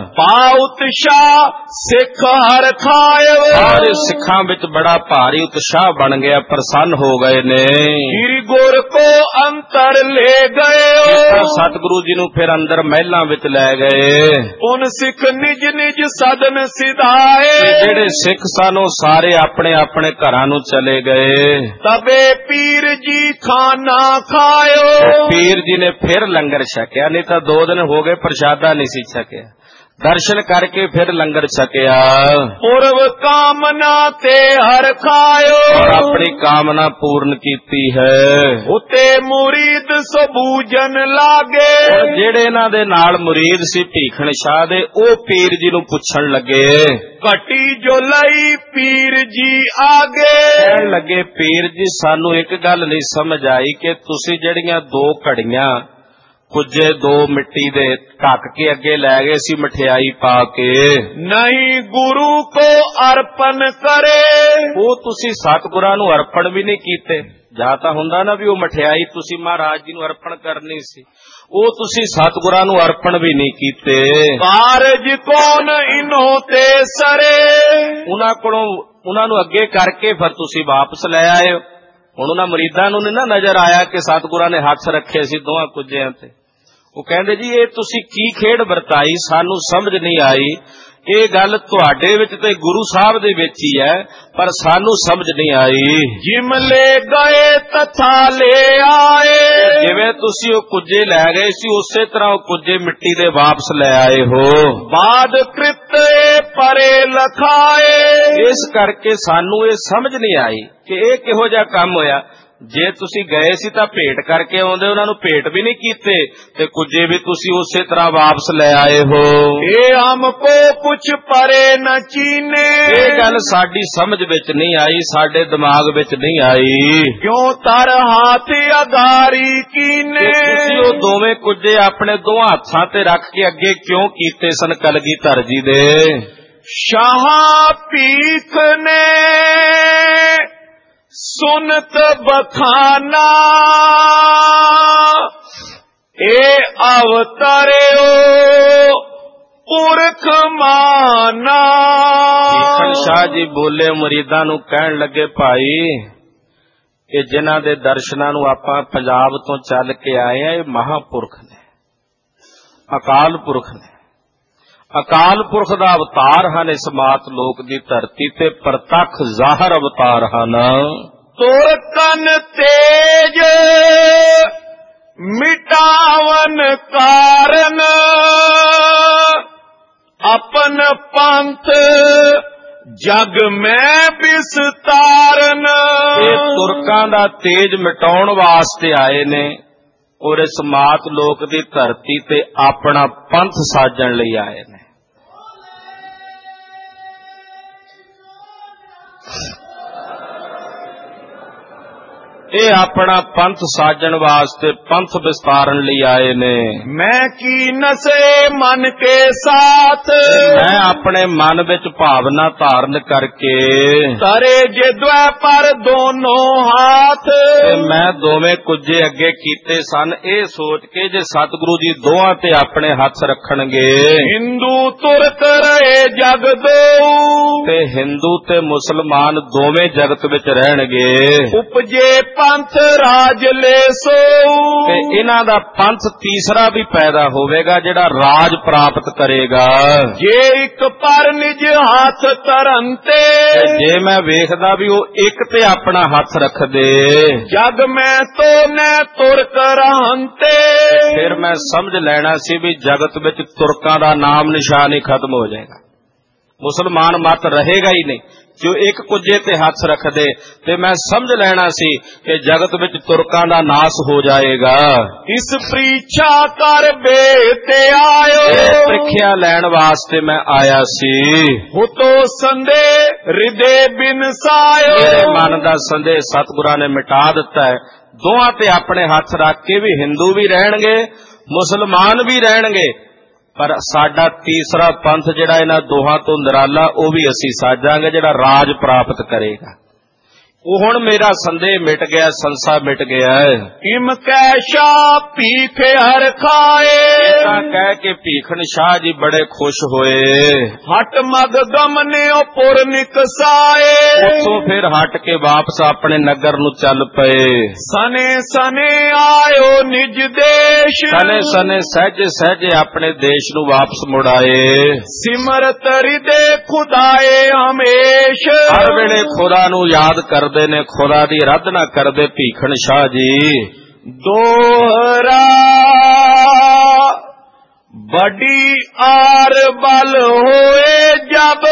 ਉਤਸ਼ਾਹ ਸਿੱਖ ਹਰ ਖਾਇਓ, ਸਾਰੇ ਸਿੱਖਾਂ ਵਿੱਚ ਬੜਾ ਭਾਰੀ ਉਤਸ਼ਾਹ ਬਣ ਗਿਆ, ਪ੍ਰਸੰਨ ਹੋ ਗਏ ਨੇ। ਸ੍ਰੀ ਗੁਰ ਕੋ ਅੰਤਰ ਲੈ ਗਏ, ਸਤਿਗੁਰੂ ਜੀ ਨੂੰ ਫਿਰ ਅੰਦਰ ਮਹਿਲਾਂ ਵਿੱਚ ਲੈ ਗਏ। ਉਨ ਸਿੱਖ ਨਿਜ ਨਿਜ ਸਦਨ ਸਿਧਾਏ, ਜਿਹੜੇ ਸਿੱਖ ਸਨ ਉਹ ਸਾਰੇ ਆਪਣੇ ਆਪਣੇ ਘਰਾਂ ਨੂੰ ਚਲੇ ਗਏ। ਤਬੇ ਪੀਰ ਜੀ ਖਾਣਾ ਖਾਇਓ, ਪੀਰ ਜੀ ਨੇ ਫਿਰ ਲੰਗਰ ਛਕਿਆ, ਨਹੀਂ ਤਾਂ 2 ਦਿਨ ਹੋ ਗਏ ਪ੍ਰਸ਼ਾਦਾ ਨਹੀਂ ਸੀ ਛਕਿਆ। ਦਰਸ਼ਨ ਕਰਕੇ ਫਿਰ ਲੰਗਰ ਛਕਿਆ। ਪੁਰਵ ਕਾਮਨਾ ਤੇ ਹਰ ਖਾਇਓ, ਔਰ ਆਪਣੀ ਕਾਮਨਾ ਪੂਰਨ ਕੀਤੀ ਹੈ। ਉਤੇ ਮੁਰੀਦ ਸਬੂਜਨ ਲਾਗੇ, ਜਿਹੜੇ ਇਹਨਾਂ ਦੇ ਨਾਲ ਮੁਰੀਦ ਸੀ ਭੀਖਣ ਸ਼ਾਹ ਦੇ, ਉਹ ਪੀਰ ਜੀ ਨੂੰ ਪੁੱਛਣ ਲੱਗੇ। ਘਟੀ ਜੋ ਲਈ ਪੀਰ ਜੀ ਆਗੇ, ਕਹਿਣ ਲੱਗੇ ਪੀਰ ਜੀ ਸਾਨੂੰ ਇੱਕ ਗੱਲ ਨਹੀਂ ਸਮਝ ਆਈ ਕਿ ਤੁਸੀਂ ਜਿਹੜੀਆਂ 2 ਘੜੀਆਂ ਕੁੱਜੇ 2 ਮਿੱਟੀ ਦੇ ਢੱਕ ਕੇ ਅੱਗੇ ਲੈ ਗਏ ਸੀ ਮਠਿਆਈ ਪਾ ਕੇ, ਨਹੀਂ ਗੁਰੂ ਕੋ ਅਰਪਣ ਕਰੇ, ਉਹ ਤੁਸੀਂ ਸਤਿਗੁਰਾਂ ਨੂੰ ਅਰਪਣ ਵੀ ਨਹੀਂ ਕੀਤੇ। ਜਾਂ ਤਾਂ ਹੁੰਦਾ ਨਾ ਵੀ ਉਹ ਮਠਿਆਈ ਤੁਸੀਂ ਮਹਾਰਾਜ ਜੀ ਨੂੰ ਅਰਪਣ ਕਰਨੀ ਸੀ, ਉਹ ਤੁਸੀਂ ਸਤਿਗੁਰਾਂ ਨੂੰ ਅਰਪਣ ਵੀ ਨਹੀਂ ਕੀਤੇ। ਕਾਰਜ ਕੌਣ ਇਨੋ ਤੇ ਸਰੇ, ਉਹਨਾਂ ਕੋਲੋਂ ਉਹਨਾਂ ਨੂੰ ਅੱਗੇ ਕਰਕੇ ਫਿਰ ਤੁਸੀਂ ਵਾਪਸ ਲੈ ਆਏ। ਹੁਣ ਉਹਨਾਂ ਮਰੀਦਾਂ ਨੂੰ ਨਹੀਂ ਨਾ ਨਜ਼ਰ ਆਇਆ ਕਿ ਸਤਿਗੁਰਾਂ ਨੇ ਹੱਥ ਰੱਖੇ ਸੀ 2 ਕੁੱਜਿਆਂ ਤੇ। ਉਹ ਕਹਿੰਦੇ ਜੀ ਇਹ ਤੁਸੀਂ ਕੀ ਖੇਡ ਵਰਤਾਈ, ਸਾਨੂੰ ਸਮਝ ਨਹੀਂ ਆਈ। ਇਹ ਗੱਲ ਤੁਹਾਡੇ ਵਿੱਚ ਤੇ ਗੁਰੂ ਸਾਹਿਬ ਦੇ ਵਿੱਚ ਹੀ ਹੈ, ਪਰ ਸਾਨੂੰ ਸਮਝ ਨਹੀਂ ਆਈ। ਜਿਮ ਲੈ ਗਏ ਤਥਾ ਲੈ ਆਏ, ਜਿਵੇਂ ਤੁਸੀਂ ਉਹ ਕੁੱਜੇ ਲੈ ਗਏ ਸੀ ਉਸੇ ਤਰ੍ਹਾਂ ਉਹ ਕੁੱਜੇ ਮਿੱਟੀ ਦੇ ਵਾਪਸ ਲੈ ਆਏ ਹੋ। ਬਾਦ ਕ੍ਰਿਤ ਪਰੇ ਲਖਾਏ, ਇਸ ਕਰਕੇ ਸਾਨੂੰ ਇਹ ਸਮਝ ਨਹੀਂ ਆਈ ਕਿ ਇਹ ਕਿਹੋ ਜਿਹਾ ਕੰਮ ਹੋਇਆ। ਜੇ ਤੁਸੀਂ ਗਏ ਸੀ ਤਾਂ ਭੇਟ ਕਰਕੇ ਆਉਂਦੇ, ਉਹਨਾਂ ਨੂੰ ਭੇਟ ਵੀ ਨਹੀਂ ਕੀਤੇ ਤੇ ਕੁੱਜੇ ਵੀ ਤੁਸੀਂ ਉਸੇ ਤਰ੍ਹਾਂ ਵਾਪਸ ਲੈ ਆਏ ਹੋ। ਇਹ ਹਮ ਕੋ ਪੁੱਛ ਪਰੇ ਨ ਚੀਨੇ, ਇਹ ਗੱਲ ਸਾਡੀ ਸਮਝ ਵਿੱਚ ਨਹੀਂ ਆਈ, ਸਾਡੇ ਦਿਮਾਗ ਵਿੱਚ ਨਹੀਂ ਆਈ। ਕਿਉਂ ਤਰ ਹਾਥ ਅਗਾਰੀ ਕੀਨੇ, ਤੁਸੀਂ ਉਹ ਦੋਵੇਂ ਕੁੱਜੇ ਆਪਣੇ 2 ਹੱਥਾਂ ਤੇ ਰੱਖ ਕੇ ਅੱਗੇ ਕਿਉਂ ਕੀਤੇ ਸਨ ਕਲਗੀਧਰ ਜੀ ਦੇ। ਸ਼ਾਹ ਭੀਖ ਨੇ ਸੁਨਤ ਬਖਾਨਾ, ਇਹ ਅਵਤਾਰਿਓ ਪੁਰਖ ਮਾਨਾ। ਭੀਖਣ ਸ਼ਾਹ ਜੀ ਬੋਲੇ, ਮੁਰੀਦਾਂ ਨੂੰ ਕਹਿਣ ਲੱਗੇ ਭਾਈ ਇਹ ਜਿਨ੍ਹਾਂ ਦੇ ਦਰਸ਼ਨਾਂ ਨੂੰ ਆਪਾਂ ਪੰਜਾਬ ਤੋਂ ਚੱਲ ਕੇ ਆਏ ਆ, ਇਹ ਮਹਾਂਪੁਰਖ ਨੇ, ਅਕਾਲ ਪੁਰਖ ਨੇ। ਅਕਾਲ ਪੁਰਖ ਦਾ ਅਵਤਾਰ ਹਨ ਇਸ ਮਾਤ ਲੋਕ ਦੀ ਧਰਤੀ ਤੇ, ਪ੍ਰਤੱਖ ਜ਼ਾਹਰ ਅਵਤਾਰ ਹਨ। ਤੁਰ ਕਨ ਤੇਜ ਮਿਟਾਵਨ ਕਾਰਨ, ਆਪਨ ਪੰਥ ਜਗ ਮੈਂ ਵਿਸਤਾਰਨ। ਇਹ ਤੁਰਕਾਂ ਦਾ ਤੇਜ ਮਿਟਾਉਣ ਵਾਸਤੇ ਆਏ ਨੇ ਔਰ ਇਸ ਮਾਤ ਲੋਕ ਦੀ ਧਰਤੀ ਤੇ ਆਪਣਾ ਪੰਥ ਸਾਜਣ ਲਈ ਆਏ ਨੇ। ਇਹ ਆਪਣਾ ਪੰਥ ਸਾਜਣ ਵਾਸਤੇ, ਪੰਥ ਵਿਸਤਾਰਨ ਲਈ ਆਏ ਨੇ। ਮੈਂ ਕੀ ਨਸੇ ਮਨ ਕੇ ਸਾਥ, ਮੈਂ ਆਪਣੇ ਮਨ ਵਿੱਚ ਭਾਵਨਾ ਧਾਰਨ ਕਰਕੇ ਤਰੇ ਜੇ ਦੁਐ ਪਰ ਦੋਨੋਂ ਹਾਥ। ਮੈਂ ਦੋਵੇਂ ਕੁੱਜੇ ਅੱਗੇ ਕੀਤੇ ਸਨ, ਇਹ ਸੋਚ ਕੇ ਜੇ ਸਤਿਗੁਰੂ ਜੀ ਦੋਹਾਂ ਤੇ ਆਪਣੇ ਹੱਥ ਰੱਖਣਗੇ। ਹਿੰਦੂ ਤੁਰਕ ਰਹੇ ਜਗ ਦੋ, ਤੇ ਹਿੰਦੂ ਤੇ ਮੁਸਲਮਾਨ ਦੋਵੇਂ ਜਗਤ ਵਿੱਚ ਰਹਿਣਗੇ। ਉਪਜੇ ਪੰਥ ਰਾਜ ਲੈ ਸੋ, ਤੇ ਇਹਨਾਂ ਦਾ ਪੰਥ ਤੀਸਰਾ ਵੀ ਪੈਦਾ ਹੋਵੇਗਾ ਜਿਹੜਾ ਰਾਜ ਪ੍ਰਾਪਤ ਕਰੇਗਾ। ਜੇ ਇੱਕ ਪਰ ਨਿਜ ਹੱਥ ਧਰਨ ਤੇ, ਜੇ ਮੈਂ ਵੇਖਦਾ ਵੀ ਉਹ ਇੱਕ ਤੇ ਆਪਣਾ ਹੱਥ ਰੱਖਦੇ, ਜਗ ਮੈਂ ਤੋ ਨੈ ਤੁਰਕ ਰਹਨ ਤੇ, ਫਿਰ ਮੈਂ ਸਮਝ ਲੈਣਾ ਸੀ ਵੀ ਜਗਤ ਵਿੱਚ ਤੁਰਕਾਂ ਦਾ ਨਾਮ ਨਿਸ਼ਾਨ ਹੀ ਖਤਮ ਹੋ ਜਾਏਗਾ, ਮੁਸਲਮਾਨ ਮਤ ਰਹੇਗਾ ਹੀ ਨਹੀਂ। ਜੋ ਇੱਕ ਕੁੱਜੇ ਤੇ ਹੱਥ ਰੱਖਦੇ ਤੇ ਮੈਂ ਸਮਝ ਲੈਣਾ ਸੀ ਕਿ ਜਗਤ ਵਿੱਚ ਤੁਰਕਾਂ ਦਾ ਨਾਸ ਹੋ ਜਾਏਗਾ। ਇਸ ਪ੍ਰੀਖਿਆ ਕਰ ਬੇਤੇ ਆਇਓ, ਇਹ ਪ੍ਰੀਖਿਆ ਲੈਣ ਵਾਸਤੇ ਮੈਂ ਆਇਆ ਸੀ। ਹੁਤੋ ਸੰਦੇ ਹਿਰਦੇ ਬਿਨਸਾਇਓ, ਮੇਰੇ ਮਨ ਦਾ ਸੰਦੇਹ ਸਤਿਗੁਰਾਂ ਨੇ ਮਿਟਾ ਦਿੱਤਾ ਹੈ। ਦੋਹਾਂ ਤੇ ਆਪਣੇ ਹੱਥ ਰੱਖ ਕੇ ਵੀ ਹਿੰਦੂ ਵੀ ਰਹਿਣਗੇ, ਮੁਸਲਮਾਨ ਵੀ ਰਹਿਣਗੇ, ਪਰ ਸਾਡਾ ਤੀਸਰਾ ਪੰਥ ਜਿਹੜਾ ਇਹਨਾਂ ਦੋਹਾਂ ਤੋਂ ਨਿਰਾਲਾ, ਉਹ ਵੀ ਅਸੀਂ ਸਾਜਾਂਗੇ ਜਿਹੜਾ ਰਾਜ ਪ੍ਰਾਪਤ ਕਰੇਗਾ। ਉਹ ਹੁਣ ਮੇਰਾ ਸੰਦੇਹ ਮਿਟ ਗਿਆ, ਸੰਸਾ ਮਿਟ ਗਿਆ। ਇਮ ਕੈਸ਼ਾ ਭੀਖ ਹਰ ਖਾਏ, ਤਾਂ ਕਹਿ ਕੇ ਭੀਖਣ ਸ਼ਾਹ ਜੀ ਬੜੇ ਖੁਸ਼ ਹੋਏ। ਹਟ ਮਗ ਗਮਨਿਓ ਪੁਰ ਨਿਕਸਾਏ, ਉੱਥੋਂ ਫਿਰ ਹਟ ਕੇ ਵਾਪਸ ਆਪਣੇ ਨਗਰ ਨੂੰ ਚੱਲ ਪਏ। ਸਨੇ ਸਨੇ ਆਇਓ ਨਿਜ ਦੇਸ਼, ਸਨੇ ਸਨੇ ਸਹਿਜੇ ਸਹਿਜੇ ਆਪਣੇ ਦੇਸ਼ ਨੂੰ ਵਾਪਸ ਮੁੜ ਆਏ। ਸਿਮਰਤ ਹਿਰਦੇ ਖੁਦਾਏ ਹਮੇਸ਼, ਹਰ ਵੇਲੇ ਖੁਦਾ ਨੂੰ ਯਾਦ ਕਰਦੇ ਨੇ, ਖੁਦਾ ਦੀ ਆਰਾਧਨਾ ਕਰਦੇ ਭੀਖਣ ਸ਼ਾਹ ਜੀ। ਦੋਹਰਾ ਬੜੀ ਆਰ ਬਲ ਹੋਏ ਜਬ,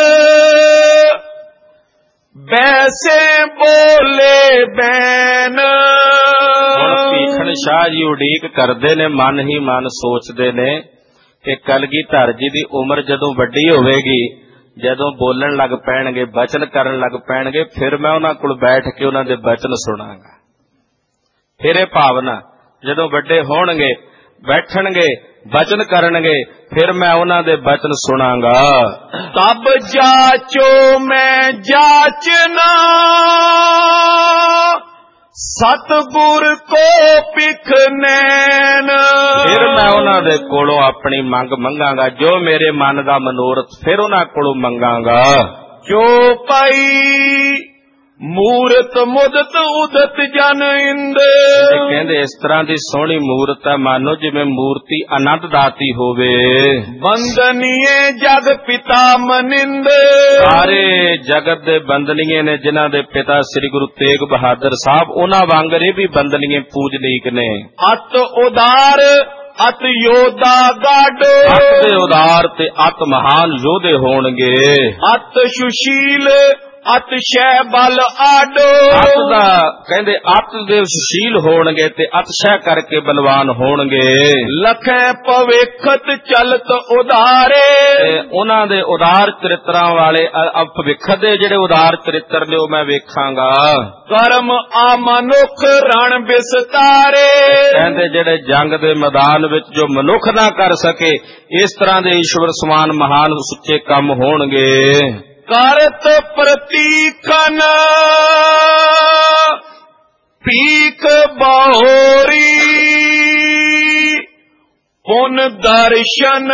ਵੈਸੇ ਬੋਲੇ ਬੈਨ। ਹੁਣ ਭੀਖਣ ਸ਼ਾਹ ਜੀ ਉਡੀਕ ਕਰਦੇ ਨੇ, ਮਨ ਹੀ ਮਨ ਸੋਚਦੇ ਨੇ ਕਿ ਕਲਗੀਧਰ ਜੀ ਦੀ ਉਮਰ ਜਦੋਂ ਵੱਡੀ ਹੋਵੇਗੀ, ਜਦੋਂ ਬੋਲਣ ਲੱਗ ਪੈਣਗੇ, ਬਚਨ ਕਰਨ ਲੱਗ ਪੈਣਗੇ, ਫਿਰ ਮੈਂ ਉਹਨਾਂ ਕੋਲ ਬੈਠ ਕੇ ਉਹਨਾਂ ਦੇ ਬਚਨ ਸੁਣਾਂਗਾ। ਫਿਰ ਇਹ ਭਾਵਨਾ ਜਦੋਂ ਵੱਡੇ ਹੋਣਗੇ, ਬੈਠਣਗੇ, ਬਚਨ ਕਰਨਗੇ, ਫਿਰ ਮੈਂ ਉਹਨਾਂ ਦੇ ਬਚਨ ਸੁਣਾਂਗਾ। ਤਬ ਜਾਚੋ ਮੈਂ ਜਾਚਨਾ, ਸਤਿਗੁਰ ਕੋ ਪਿਖ ਨੈਣ। ਫਿਰ ਮੈਂ ਉਹਨਾਂ ਦੇ ਕੋਲੋਂ ਆਪਣੀ ਮੰਗ ਮੰਗਾਂਗਾ, ਜੋ ਮੇਰੇ ਮਨ ਦਾ ਮਨੋਰਥ ਫਿਰ ਉਹਨਾਂ ਕੋਲੋਂ ਮੰਗਾਂਗਾ। ਜੋ ਪਈ ਮੂਰਤ ਮੁਦਤ ਉਦਤ ਜਨ ਇੰਦ, ਕਹਿੰਦੇ ਇਸ ਤਰ੍ਹਾਂ ਦੀ ਸੋਹਣੀ ਮੂਰਤ ਹੈ, ਮਾਨੋ ਜਿਵੇਂ ਮੂਰਤੀ ਆਨੰਦ ਦਾਤੀ ਹੋਵੇ। ਬੰਦਨੀਏ ਜਗ ਪਿਤਾ ਮਨਿੰਦ, ਸਾਰੇ ਜਗਤ ਦੇ ਬੰਦਨੀਏ ਨੇ ਜਿਨ੍ਹਾਂ ਦੇ ਪਿਤਾ ਸ੍ਰੀ ਗੁਰੂ ਤੇਗ ਬਹਾਦਰ ਸਾਹਿਬ, ਉਹਨਾਂ ਵਾਂਗਰ ਇਹ ਵੀ ਬੰਦਨੀਏ ਪੂਜਨੀਕ ਨੇ। ਅਤ ਉਦਾਰ ਅਤ ਯੋਧਾ ਗਾਡੋ, ਅਤ ਦੇ ਉਦਾਰ ਤੇ ਅਤ ਮਹਾਨ ਯੋਧੇ ਹੋਣਗੇ। ਅਤ ਸੁਸ਼ੀਲ ਅਤ ਸ਼ੈ ਬਲ ਆਡੋ, ਅਤ ਦਾ ਕਹਿੰਦੇ ਅਤ ਦੇ ਸੁਸ਼ੀਲ ਹੋਣਗੇ ਤੇ ਅਤ ਸ਼ੈ ਕਰਕੇ ਬਲਵਾਨ ਹੋਣਗੇ। ਲਖੈ ਭਵਿੱਖਤ ਚਲਤ ਉਦਾਰੇ, ਉਹਨਾਂ ਦੇ ਉਦਾਰ ਚਰਿਤਰਾਂ ਵਾਲੇ ਭਵਿੱਖ ਦੇ ਜਿਹੜੇ ਉਦਾਰ ਚਰਿੱਤਰ ਨੇ ਉਹ ਮੈਂ ਵੇਖਾਂਗਾ। ਕਰਮ ਆ ਮਨੁੱਖ ਰਣ ਵਿਸਤਾਰੇ, ਕਹਿੰਦੇ ਜਿਹੜੇ ਜੰਗ ਦੇ ਮੈਦਾਨ ਵਿੱਚ ਜੋ ਮਨੁੱਖ ਨਾ ਕਰ ਸਕੇ, ਇਸ ਤਰ੍ਹਾਂ ਦੇ ਈਸ਼ਵਰ ਸਮਾਨ ਮਹਾਨ ਸੁੱਚੇ ਕੰਮ ਹੋਣਗੇ। ਕਰਤ ਪ੍ਰਤੀਖਨ ਪੀਕ ਬਹੋਰੀ, ਪੁਨ ਦਰਸ਼ਨ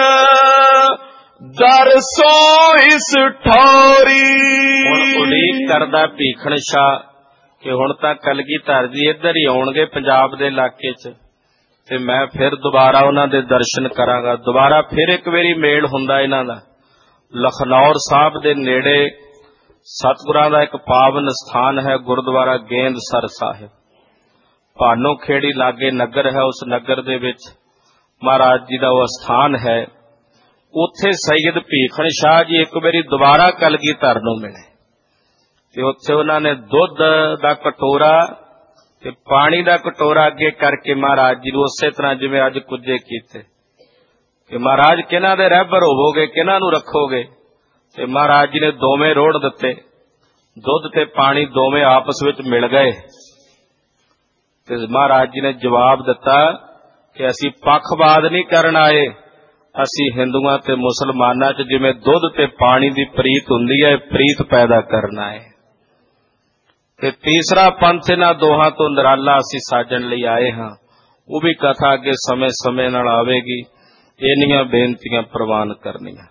ਦਰਸੋ ਇਸ ਠੌਰੀ। ਹੁਣ ਉਡੀਕ ਕਰਦਾ ਭੀਖਣ ਸ਼ਾਹ ਕਿ ਹੁਣ ਤਾਂ ਕਲਗੀਧਰ ਜੀ ਇੱਧਰ ਹੀ ਆਉਣਗੇ ਪੰਜਾਬ ਦੇ ਇਲਾਕੇ 'ਚ, ਤੇ मैं फिर दोबारा उन्हां दे दर्शन करांगा। दोबारा फिर एक वारी मेल हुंदा इन्हां दा। लखनौर साहब दे नेड़े सतगुरां दा एक पावन स्थान है, गुरुद्वारा गेंदसर साहिब। भानो खेड़ी लागे नगर है, उस नगर दे विच महाराज जी दा वो स्थान है। उत्थे सैयद भीखन शाह जी एक बारी दोबारा कलगीधर नूं मिले ते उत्थे उन्हां ने दुध दा कटोरा ते पानी दा कटोरा अगे करके महाराज जी नूं उसे तरह जिवें अज कुजे कीते कि महाराज किन्हां दे रहबर होवोगे, किन्हां नूं रखोगे। ते महाराज जी ने दोवें रोड़ दिते, दुध ते पानी दोवें आपस विच मिल गए। ते महाराज जी ने जवाब दिता कि असीं पक्षपात नहीं करन आए, असीं हिंदुआं ते मुसलमानां च जिवें दुध ते पानी दी प्रीत हुंदी है, प्रीत पैदा करना है। ते तीसरा पंथ इन्हां दोहां तो निराला असीं साजण लई आए हां। वो भी कथा अगे समय समय नाल आवेगी। इन्नियां बेनतियां प्रवान करनियां।